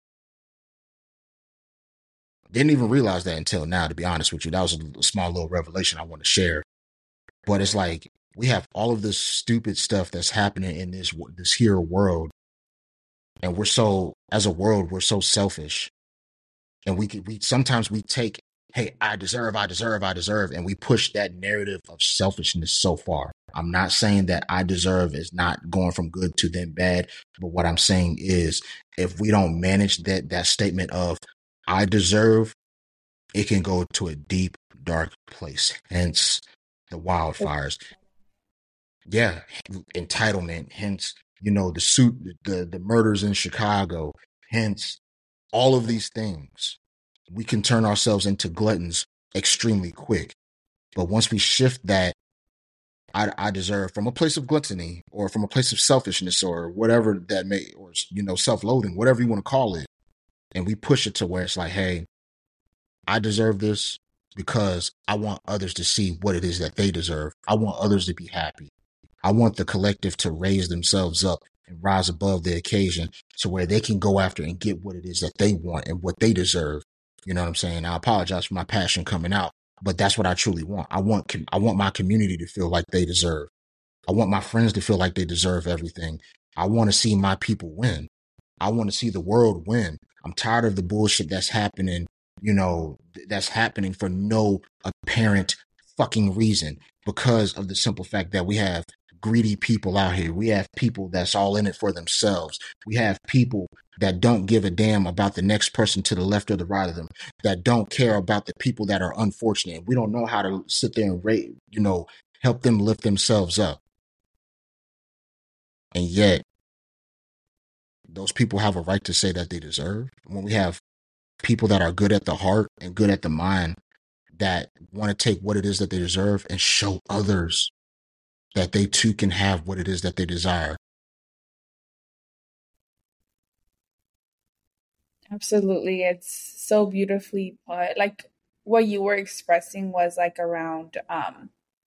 Didn't even realize that until now, to be honest with you. That was a small little revelation I want to share. But it's like, we have all of this stupid stuff that's happening in this this here world. And we're so, as a world, we're so selfish. And we could, we sometimes we take, hey, I deserve, I deserve, I deserve. And we push that narrative of selfishness so far. I'm not saying that I deserve is not going from good to then bad. But what I'm saying is, if we don't manage that that statement of I deserve, it can go to a deep, dark place. Hence the wildfires. Yeah, entitlement. Hence, you know, the suit, the, the murders in Chicago. Hence, all of these things. We can turn ourselves into gluttons extremely quick. But once we shift that, I, I deserve from a place of gluttony or from a place of selfishness or whatever that may, or, you know, self-loathing, whatever you want to call it. And we push it to where it's like, hey, I deserve this because I want others to see what it is that they deserve. I want others to be happy. I want the collective to raise themselves up and rise above the occasion to where they can go after and get what it is that they want and what they deserve. You know what I'm saying? I apologize for my passion coming out, but that's what I truly want. I want, I want my community to feel like they deserve. I want my friends to feel like they deserve everything. I want to see my people win. I want to see the world win. I'm tired of the bullshit that's happening, you know, that's happening for no apparent fucking reason, because of the simple fact that we have greedy people out here. We have people that's all in it for themselves. We have people that don't give a damn about the next person to the left or the right of them, that don't care about the people that are unfortunate. We don't know how to sit there and rate, you know, help them lift themselves up. And yet, those people have a right to say that they deserve. When we have people that are good at the heart and good at the mind that want to take what it is that they deserve and show others that they too can have what it is that they desire. Absolutely. It's so beautifully put. Like what you were expressing was like around um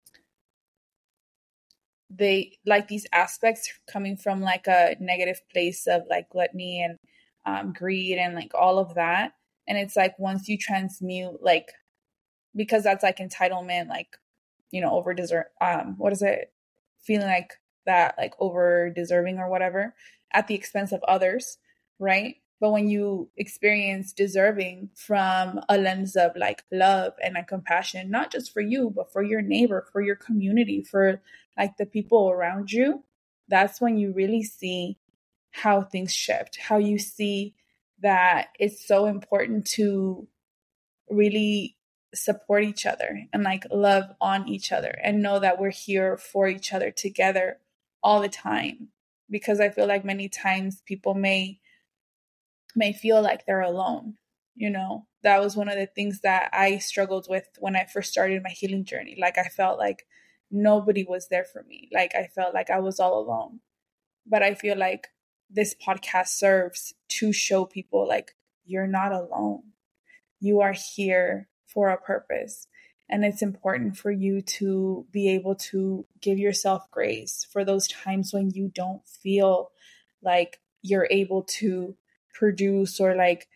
they like these aspects coming from like a negative place of like gluttony and um, greed and like all of that. And it's like once you transmute like because that's like entitlement, like you know over deserve um what is it feeling like that like over deserving or whatever at the expense of others, right? But when you experience deserving from a lens of like love and like compassion, not just for you, but for your neighbor, for your community, for like the people around you, that's when you really see how things shift, how you see that it's so important to really support each other and like love on each other and know that we're here for each other together all the time. Because I feel like many times people may may feel like they're alone. You know, that was one of the things that I struggled with when I first started my healing journey. Like I felt like nobody was there for me. Like I felt like I was all alone. But I feel like this podcast serves to show people like you're not alone. You are here for a purpose. And it's important for you to be able to give yourself grace for those times when you don't feel like you're able to produce or like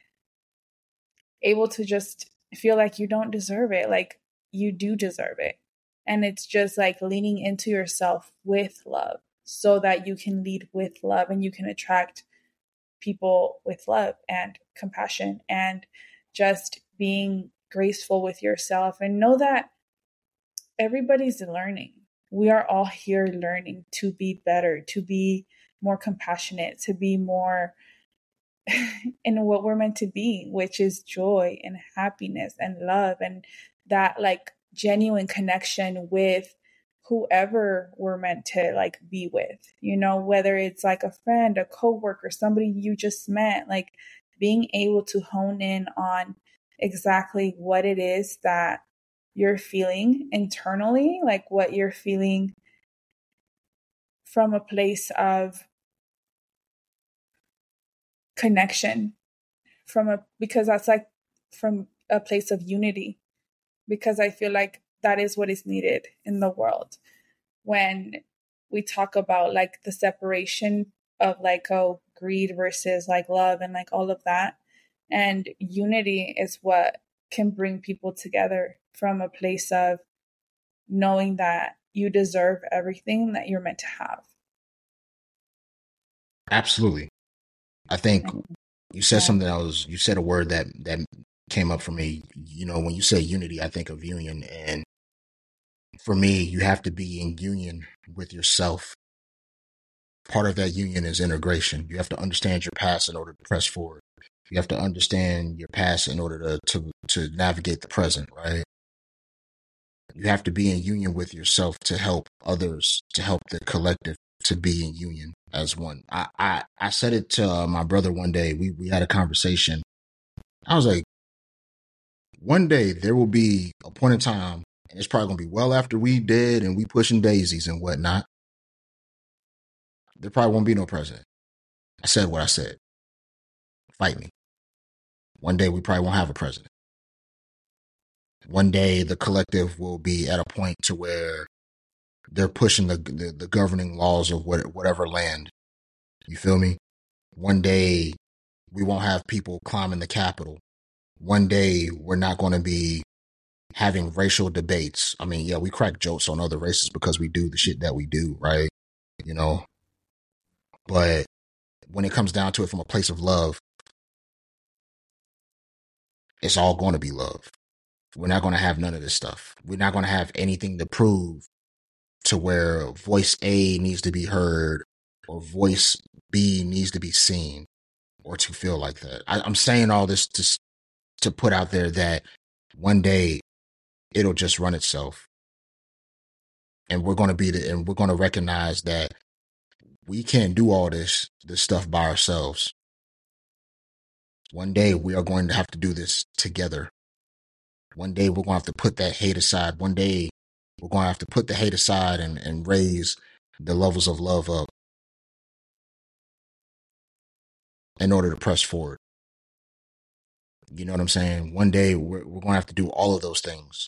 able to just feel like you don't deserve it. Like you do deserve it. And it's just like leaning into yourself with love so that you can lead with love and you can attract people with love and compassion and just being graceful with yourself and know that everybody's learning. We are all here learning to be better, to be more compassionate, to be more in what we're meant to be, which is joy and happiness and love and that like genuine connection with whoever we're meant to like be with, you know, whether it's like a friend, a coworker, somebody you just met, like being able to hone in on exactly what it is that you're feeling internally, like what you're feeling from a place of connection, from a because that's like from a place of unity, because I feel like that is what is needed in the world when we talk about like the separation of like oh greed versus like love and like all of that. And unity is what can bring people together from a place of knowing that you deserve everything that you're meant to have. Absolutely. I think you said something that was, you said a word that, that came up for me. You know, when you say unity, I think of union. And for me, you have to be in union with yourself. Part of that union is integration. You have to understand your past in order to press forward. You have to understand your past in order to, to, to navigate the present, right? You have to be in union with yourself to help others, to help the collective to be in union as one. I, I, I said it to uh, my brother one day. We, we had a conversation. I was like, one day there will be a point in time, and it's probably going to be well after we dead and we pushing daisies and whatnot. There probably won't be no president. I said what I said. Fight me. One day we probably won't have a president. One day the collective will be at a point to where they're pushing the, the, the governing laws of what, whatever land. You feel me? One day we won't have people climbing the Capitol. One day we're not going to be having racial debates. I mean, yeah, we crack jokes on other races because we do the shit that we do, right? You know, but when it comes down to it from a place of love, it's all going to be love. We're not going to have none of this stuff. We're not going to have anything to prove to where voice A needs to be heard or voice B needs to be seen or to feel like that. I, I'm saying all this to to put out there that one day it'll just run itself, and we're going to be the, and we're going to recognize that we can't do all this this stuff by ourselves. One day we are going to have to do this together. One day we're going to have to put that hate aside. One day We're going to have to put the hate aside and, and raise the levels of love up in order to press forward. You know what I'm saying? One day we're, we're going to have to do all of those things.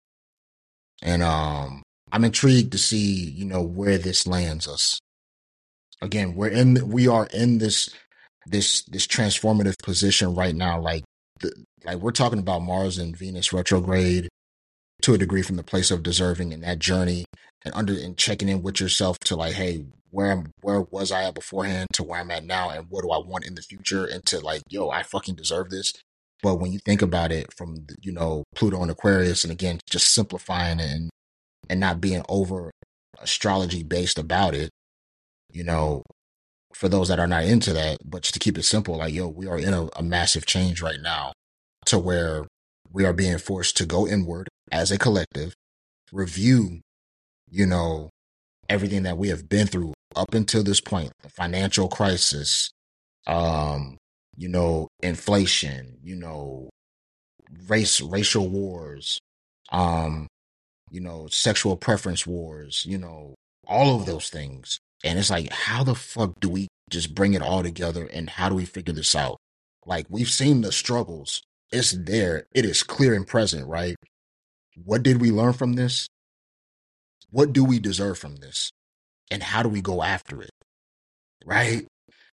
And um, I'm intrigued to see, you know, where this lands us. Again, we're in, we are in this, this, this transformative position right now. Like, the, like we're talking about Mars and Venus retrograde to a degree from the place of deserving in that journey and under and checking in with yourself to like, hey, where am where was I at beforehand to where I'm at now, and what do I want in the future, and to like, yo, I fucking deserve this. But when you think about it from, you know, Pluto and Aquarius, and again, just simplifying it and and not being over astrology based about it, you know, for those that are not into that, but just to keep it simple, like, yo, we are in a, a massive change right now to where we are being forced to go inward as a collective, review, you know, everything that we have been through up until this point, the financial crisis, um, you know, inflation, you know, race, racial wars, um, you know, sexual preference wars, you know, all of those things. And it's like, how the fuck do we just bring it all together, and how do we figure this out? Like, we've seen the struggles. It's there. It is clear and present, right? What did we learn from this? What do we deserve from this? And how do we go after it? Right?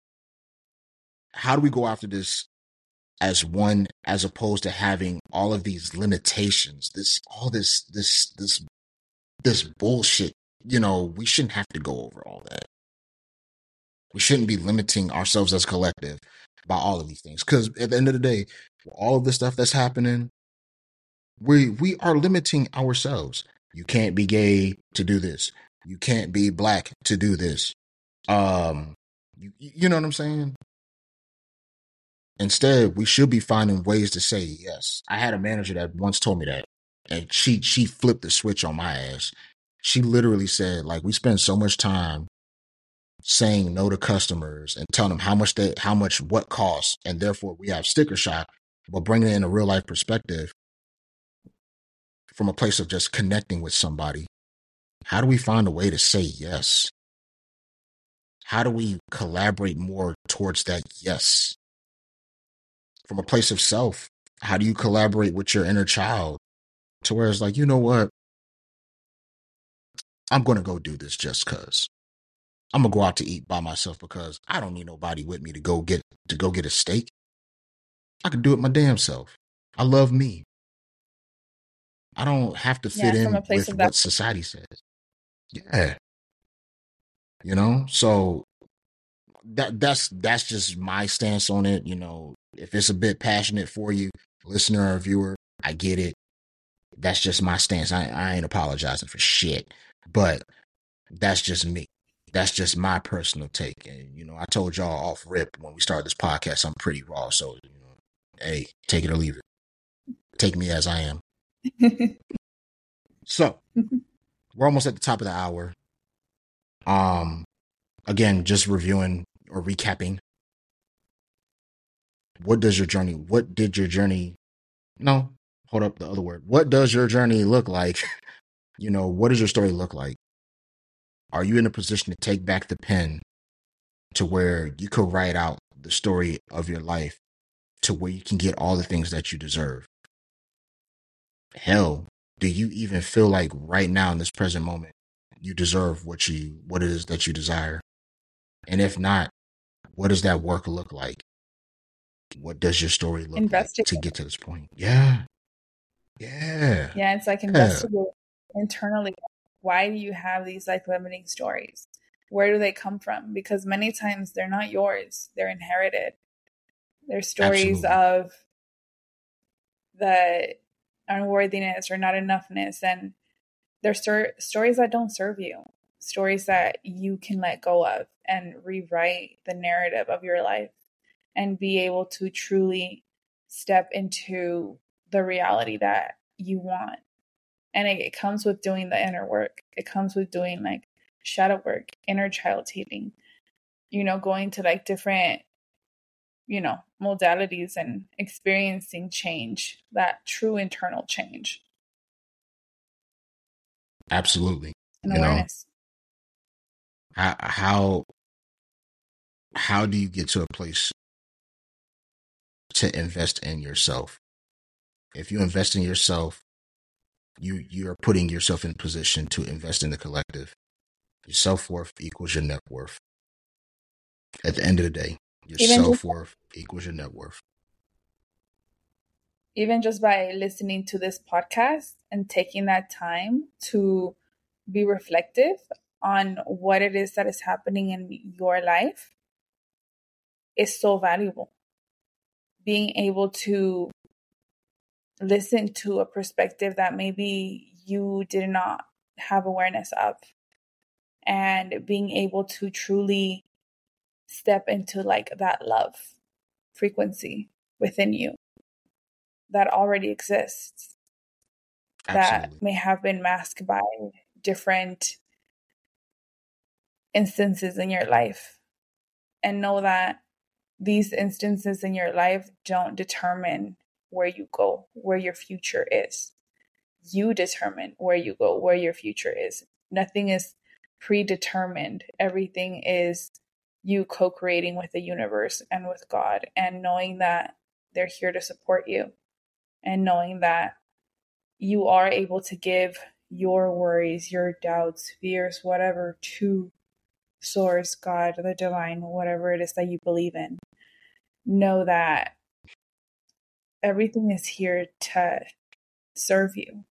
How do we go after this as one, as opposed to having all of these limitations, this, all this, this, this, this bullshit? You know, we shouldn't have to go over all that. We shouldn't be limiting ourselves as a collective by all of these things. Because at the end of the day, all of the stuff that's happening, we we are limiting ourselves. You can't be gay to do this. You can't be black to do this. Um, you, you know what I'm saying? Instead, we should be finding ways to say yes. I had a manager that once told me that, and she she flipped the switch on my ass. She literally said, like, we spend so much time saying no to customers and telling them how much they, how much what costs, and therefore we have sticker shock, but bringing it in a real life perspective from a place of just connecting with somebody. How do we find a way to say yes? How do we collaborate more towards that yes? From a place of self, how do you collaborate with your inner child to where it's like, you know what? I'm going to go do this just because. I'm going to go out to eat by myself because I don't need nobody with me to go get to go get a steak. I can do it my damn self. I love me. I don't have to fit Yeah, from a in place with of that. what society says. Yeah. You know, so that that's that's just my stance on it. You know, if it's a bit passionate for you, listener or viewer, I get it. That's just my stance. I, I ain't apologizing for shit. But that's just me. That's just my personal take. And, you know, I told y'all off rip when we started this podcast, I'm pretty raw. So, you know, hey, take it or leave it. Take me as I am. So, we're almost at the top of the hour. Um, again, just reviewing or recapping. What does your journey, what did your journey, no, hold up the other word. What does your journey look like? You know, what does your story look like? Are you in a position to take back the pen to where you could write out the story of your life to where you can get all the things that you deserve? Hell, do you even feel like right now in this present moment, you deserve what you, what it is that you desire? And if not, what does that work look like? What does your story look like to Investigate. get to this point? Yeah. Yeah. Yeah, it's like Yeah. investigate internally. Why do you have these like limiting stories? Where do they come from? Because many times they're not yours, they're inherited. They're stories Absolutely. of the unworthiness or not enoughness, and they're stor- stories that don't serve you, stories that you can let go of and rewrite the narrative of your life and be able to truly step into the reality that you want. And it, it comes with doing the inner work. It comes with doing like shadow work, inner child healing, you know, going to like different, you know, modalities and experiencing change, that true internal change. Absolutely. and You know, awareness. how, how, how do you get to a place to invest in yourself? If you invest in yourself, you, you're putting yourself in position to invest in the collective. Your self-worth equals your net worth. At the end of the day, your Even just, self-worth equals your net worth. even just by listening to this podcast and taking that time to be reflective on what it is that is happening in your life is so valuable. Being able to listen to a perspective that maybe you did not have awareness of, and being able to truly step into like that love frequency within you that already exists, that Absolutely. may have been masked by different instances in your life, and know that these instances in your life don't determine where you go, where your future is. You determine where you go, where your future is. Nothing is predetermined. Everything is you co-creating with the universe and with God, and knowing that they're here to support you, and knowing that you are able to give your worries, your doubts, fears, whatever, to Source, God, the divine, whatever it is that you believe in. Know that everything is here to serve you.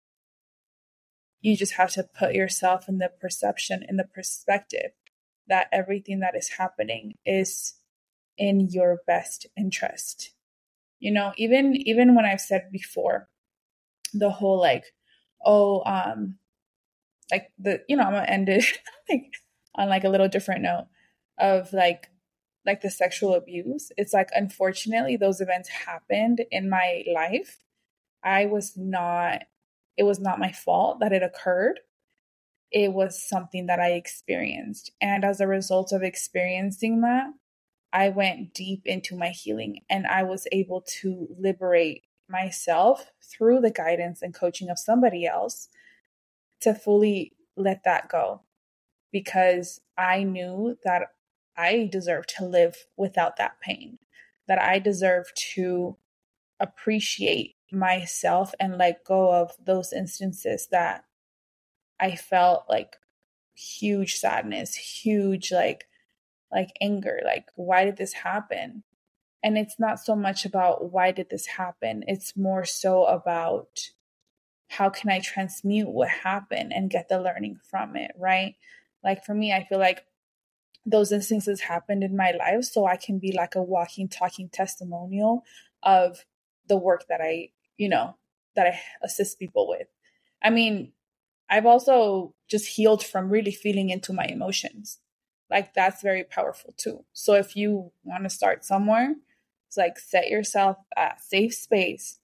You just have to put yourself in the perception, in the perspective that everything that is happening is in your best interest. You know, even even when I've said before, the whole like, oh, um, like the, you know, I'm gonna end it like on like a little different note of like like the sexual abuse. It's like, unfortunately, those events happened in my life. I was not, it was not my fault that it occurred. It was something that I experienced. And as a result of experiencing that, I went deep into my healing, and I was able to liberate myself through the guidance and coaching of somebody else to fully let that go, because I knew that I deserve to live without that pain, that I deserve to appreciate myself and let go of those instances that I felt like huge sadness, huge like like anger, like why did this happen? And it's not so much about why did this happen, it's more so about how can I transmute what happened and get the learning from it, right? Like for me, I feel like those instances happened in my life so I can be like a walking, talking testimonial of the work that I, you know, that I assist people with. I mean, I've also just healed from really feeling into my emotions. Like that's very powerful too. So if you want to start somewhere, it's like set yourself a safe space,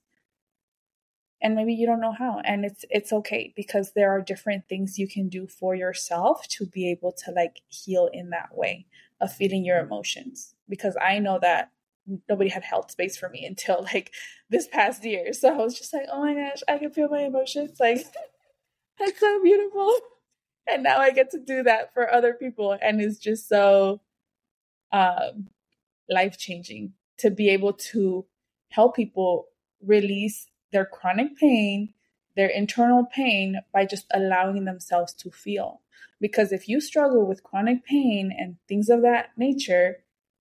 and maybe you don't know how, and it's it's okay, because there are different things you can do for yourself to be able to like heal in that way of feeling your emotions, because I know that nobody had held space for me until like this past year. So I was just like, oh my gosh, I can feel my emotions, like that's so beautiful. And now I get to do that for other people, and it's just so um life-changing to be able to help people release their chronic pain, their internal pain, by just allowing themselves to feel. Because if you struggle with chronic pain and things of that nature,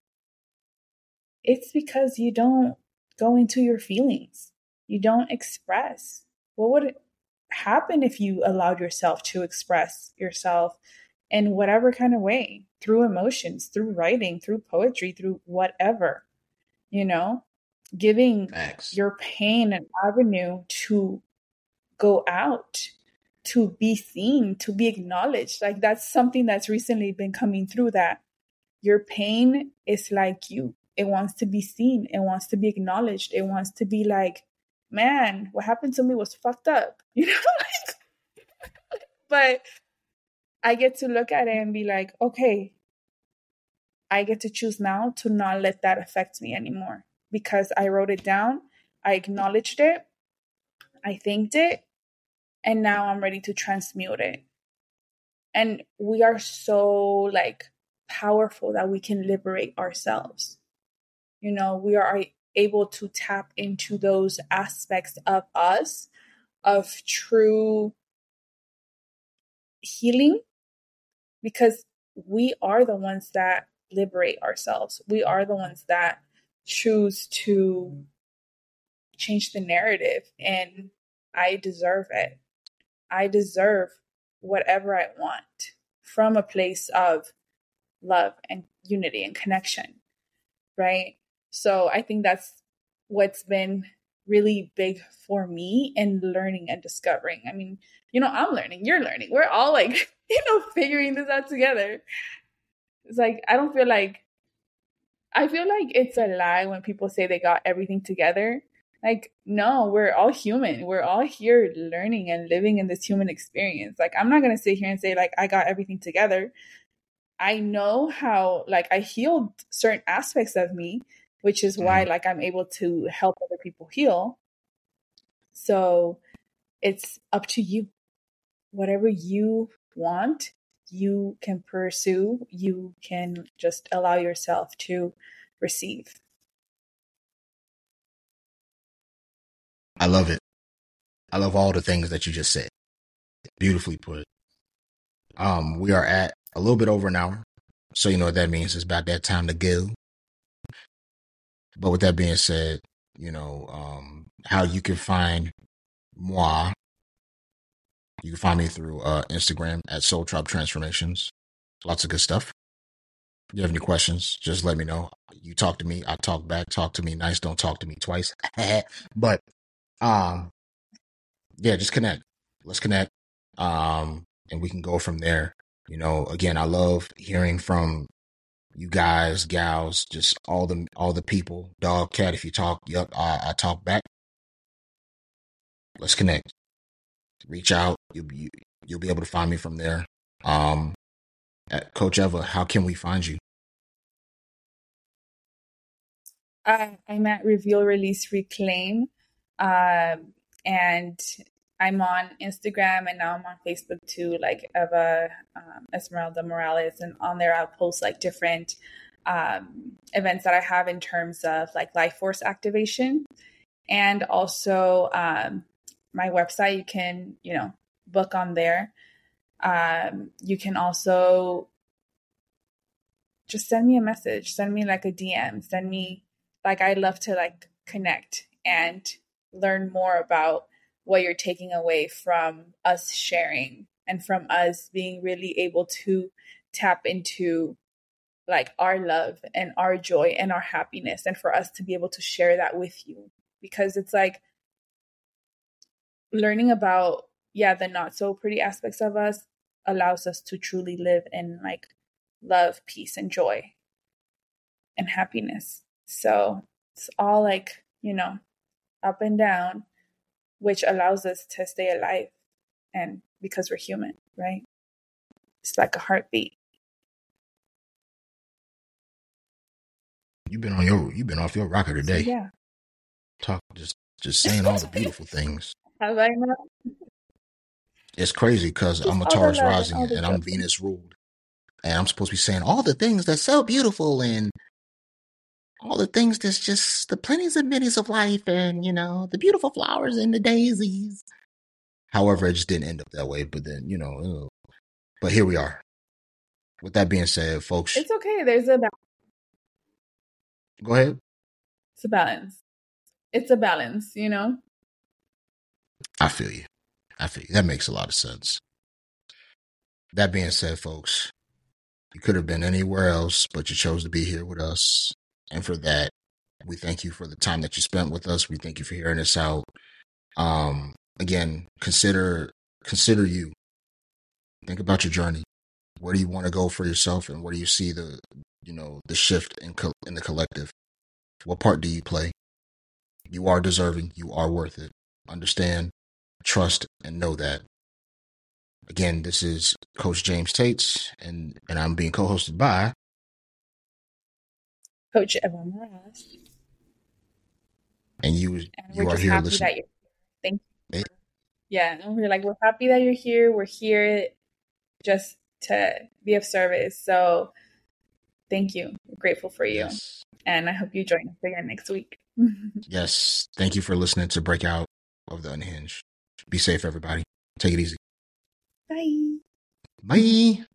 it's because you don't go into your feelings. You don't express. What would happen if you allowed yourself to express yourself in whatever kind of way, through emotions, through writing, through poetry, through whatever, you know, giving Facts. your pain an avenue to go out, to be seen, to be acknowledged. Like that's something that's recently been coming through, that your pain is like you. It wants to be seen. It wants to be acknowledged. It wants to be like, man, what happened to me was fucked up, you know? But I get to look at it and be like, okay, I get to choose now to not let that affect me anymore, because I wrote it down. I acknowledged it. I thanked it. and now I'm ready to transmute it. And we are so like powerful that we can liberate ourselves. You know, we are able to tap into those aspects of us of true healing, because we are the ones that liberate ourselves. We are the ones that choose to change the narrative, and I deserve it. I deserve whatever I want from a place of love and unity and connection, right? So I think that's what's been really big for me in learning and discovering. I mean, you know, I'm learning, you're learning. We're all like, you know, figuring this out together. It's like, I don't feel like, I feel like it's a lie when people say they got everything together. Like, no, we're all human. We're all here learning and living in this human experience. Like, I'm not going to sit here and say, like, I got everything together. I know how, like, I healed certain aspects of me, which is why, like, I'm able to help other people heal. So it's up to you. Whatever you want, you can pursue. You can just allow yourself to receive. I love it. I love all the things that you just said. Beautifully put. Um, we are at a little bit over an hour. So you know what that means. It's about that time to go. But with that being said, you know, um, how you can find moi. You can find me through uh, Instagram at Soul Tribe Transformations. Lots of good stuff. If you have any questions, just let me know. You talk to me, I talk back. Talk to me nice. Don't talk to me twice. But um, yeah, just connect. Let's connect. Um, and we can go from there. You know, again, I love hearing from you guys, gals, just all the all the people. Dog, cat, if you talk, yup, I, I talk back. Let's connect. Reach out. You'll be you'll be able to find me from there. Um, at Coach Eva, how can we find you? Uh, I'm at Reveal, Release, Reclaim, um, and I'm on Instagram, and now I'm on Facebook too, like Eva um, Esmeralda Morales, and on there I'll post like different um, events that I have in terms of like life force activation, and also um, my website. You can, you know, book on there. Um, you can also just send me a message, send me like a D M, send me, like, I love to like connect and learn more about what you're taking away from us sharing and from us being really able to tap into like our love and our joy and our happiness, and for us to be able to share that with you, because it's like learning about, yeah, the not so pretty aspects of us allows us to truly live in like love, peace, and joy and happiness. So it's all like, you know, up and down, which allows us to stay alive. And because we're human, right? It's like a heartbeat. You've been on your you've been off your rocker today. So, yeah. Talk just just saying all the beautiful things. Have I not? It's crazy because I'm a Taurus rising and I'm Venus ruled. And I'm supposed to be saying all the things that's so beautiful and all the things that's just the plenties and minis of life and, you know, the beautiful flowers and the daisies. However, it just didn't end up that way. But then, you know, ugh. But here we are. With that being said, folks. It's okay. There's a balance. Go ahead. It's a balance. It's a balance, you know? I feel you. I feel you. That makes a lot of sense. That being said, folks, you could have been anywhere else, but you chose to be here with us. And for that, we thank you for the time that you spent with us. We thank you for hearing us out. Um, again, consider consider you. Think about your journey. Where do you want to go for yourself, and where do you see the, you know, the shift in co- in the collective? What part do you play? You are deserving. You are worth it. Understand, trust, and know that. Again, this is Coach James Tates, and and I'm being co-hosted by Coach Eva Morales. And you, and you are here listening. That you're, thank you. Yeah, and we're like, we're happy that you're here. We're here just to be of service. So thank you. We're grateful for you. Yes. And I hope you join us again next week. Yes. Thank you for listening to Breakout of the Unhinged. Be safe, everybody. Take it easy. Bye. Bye.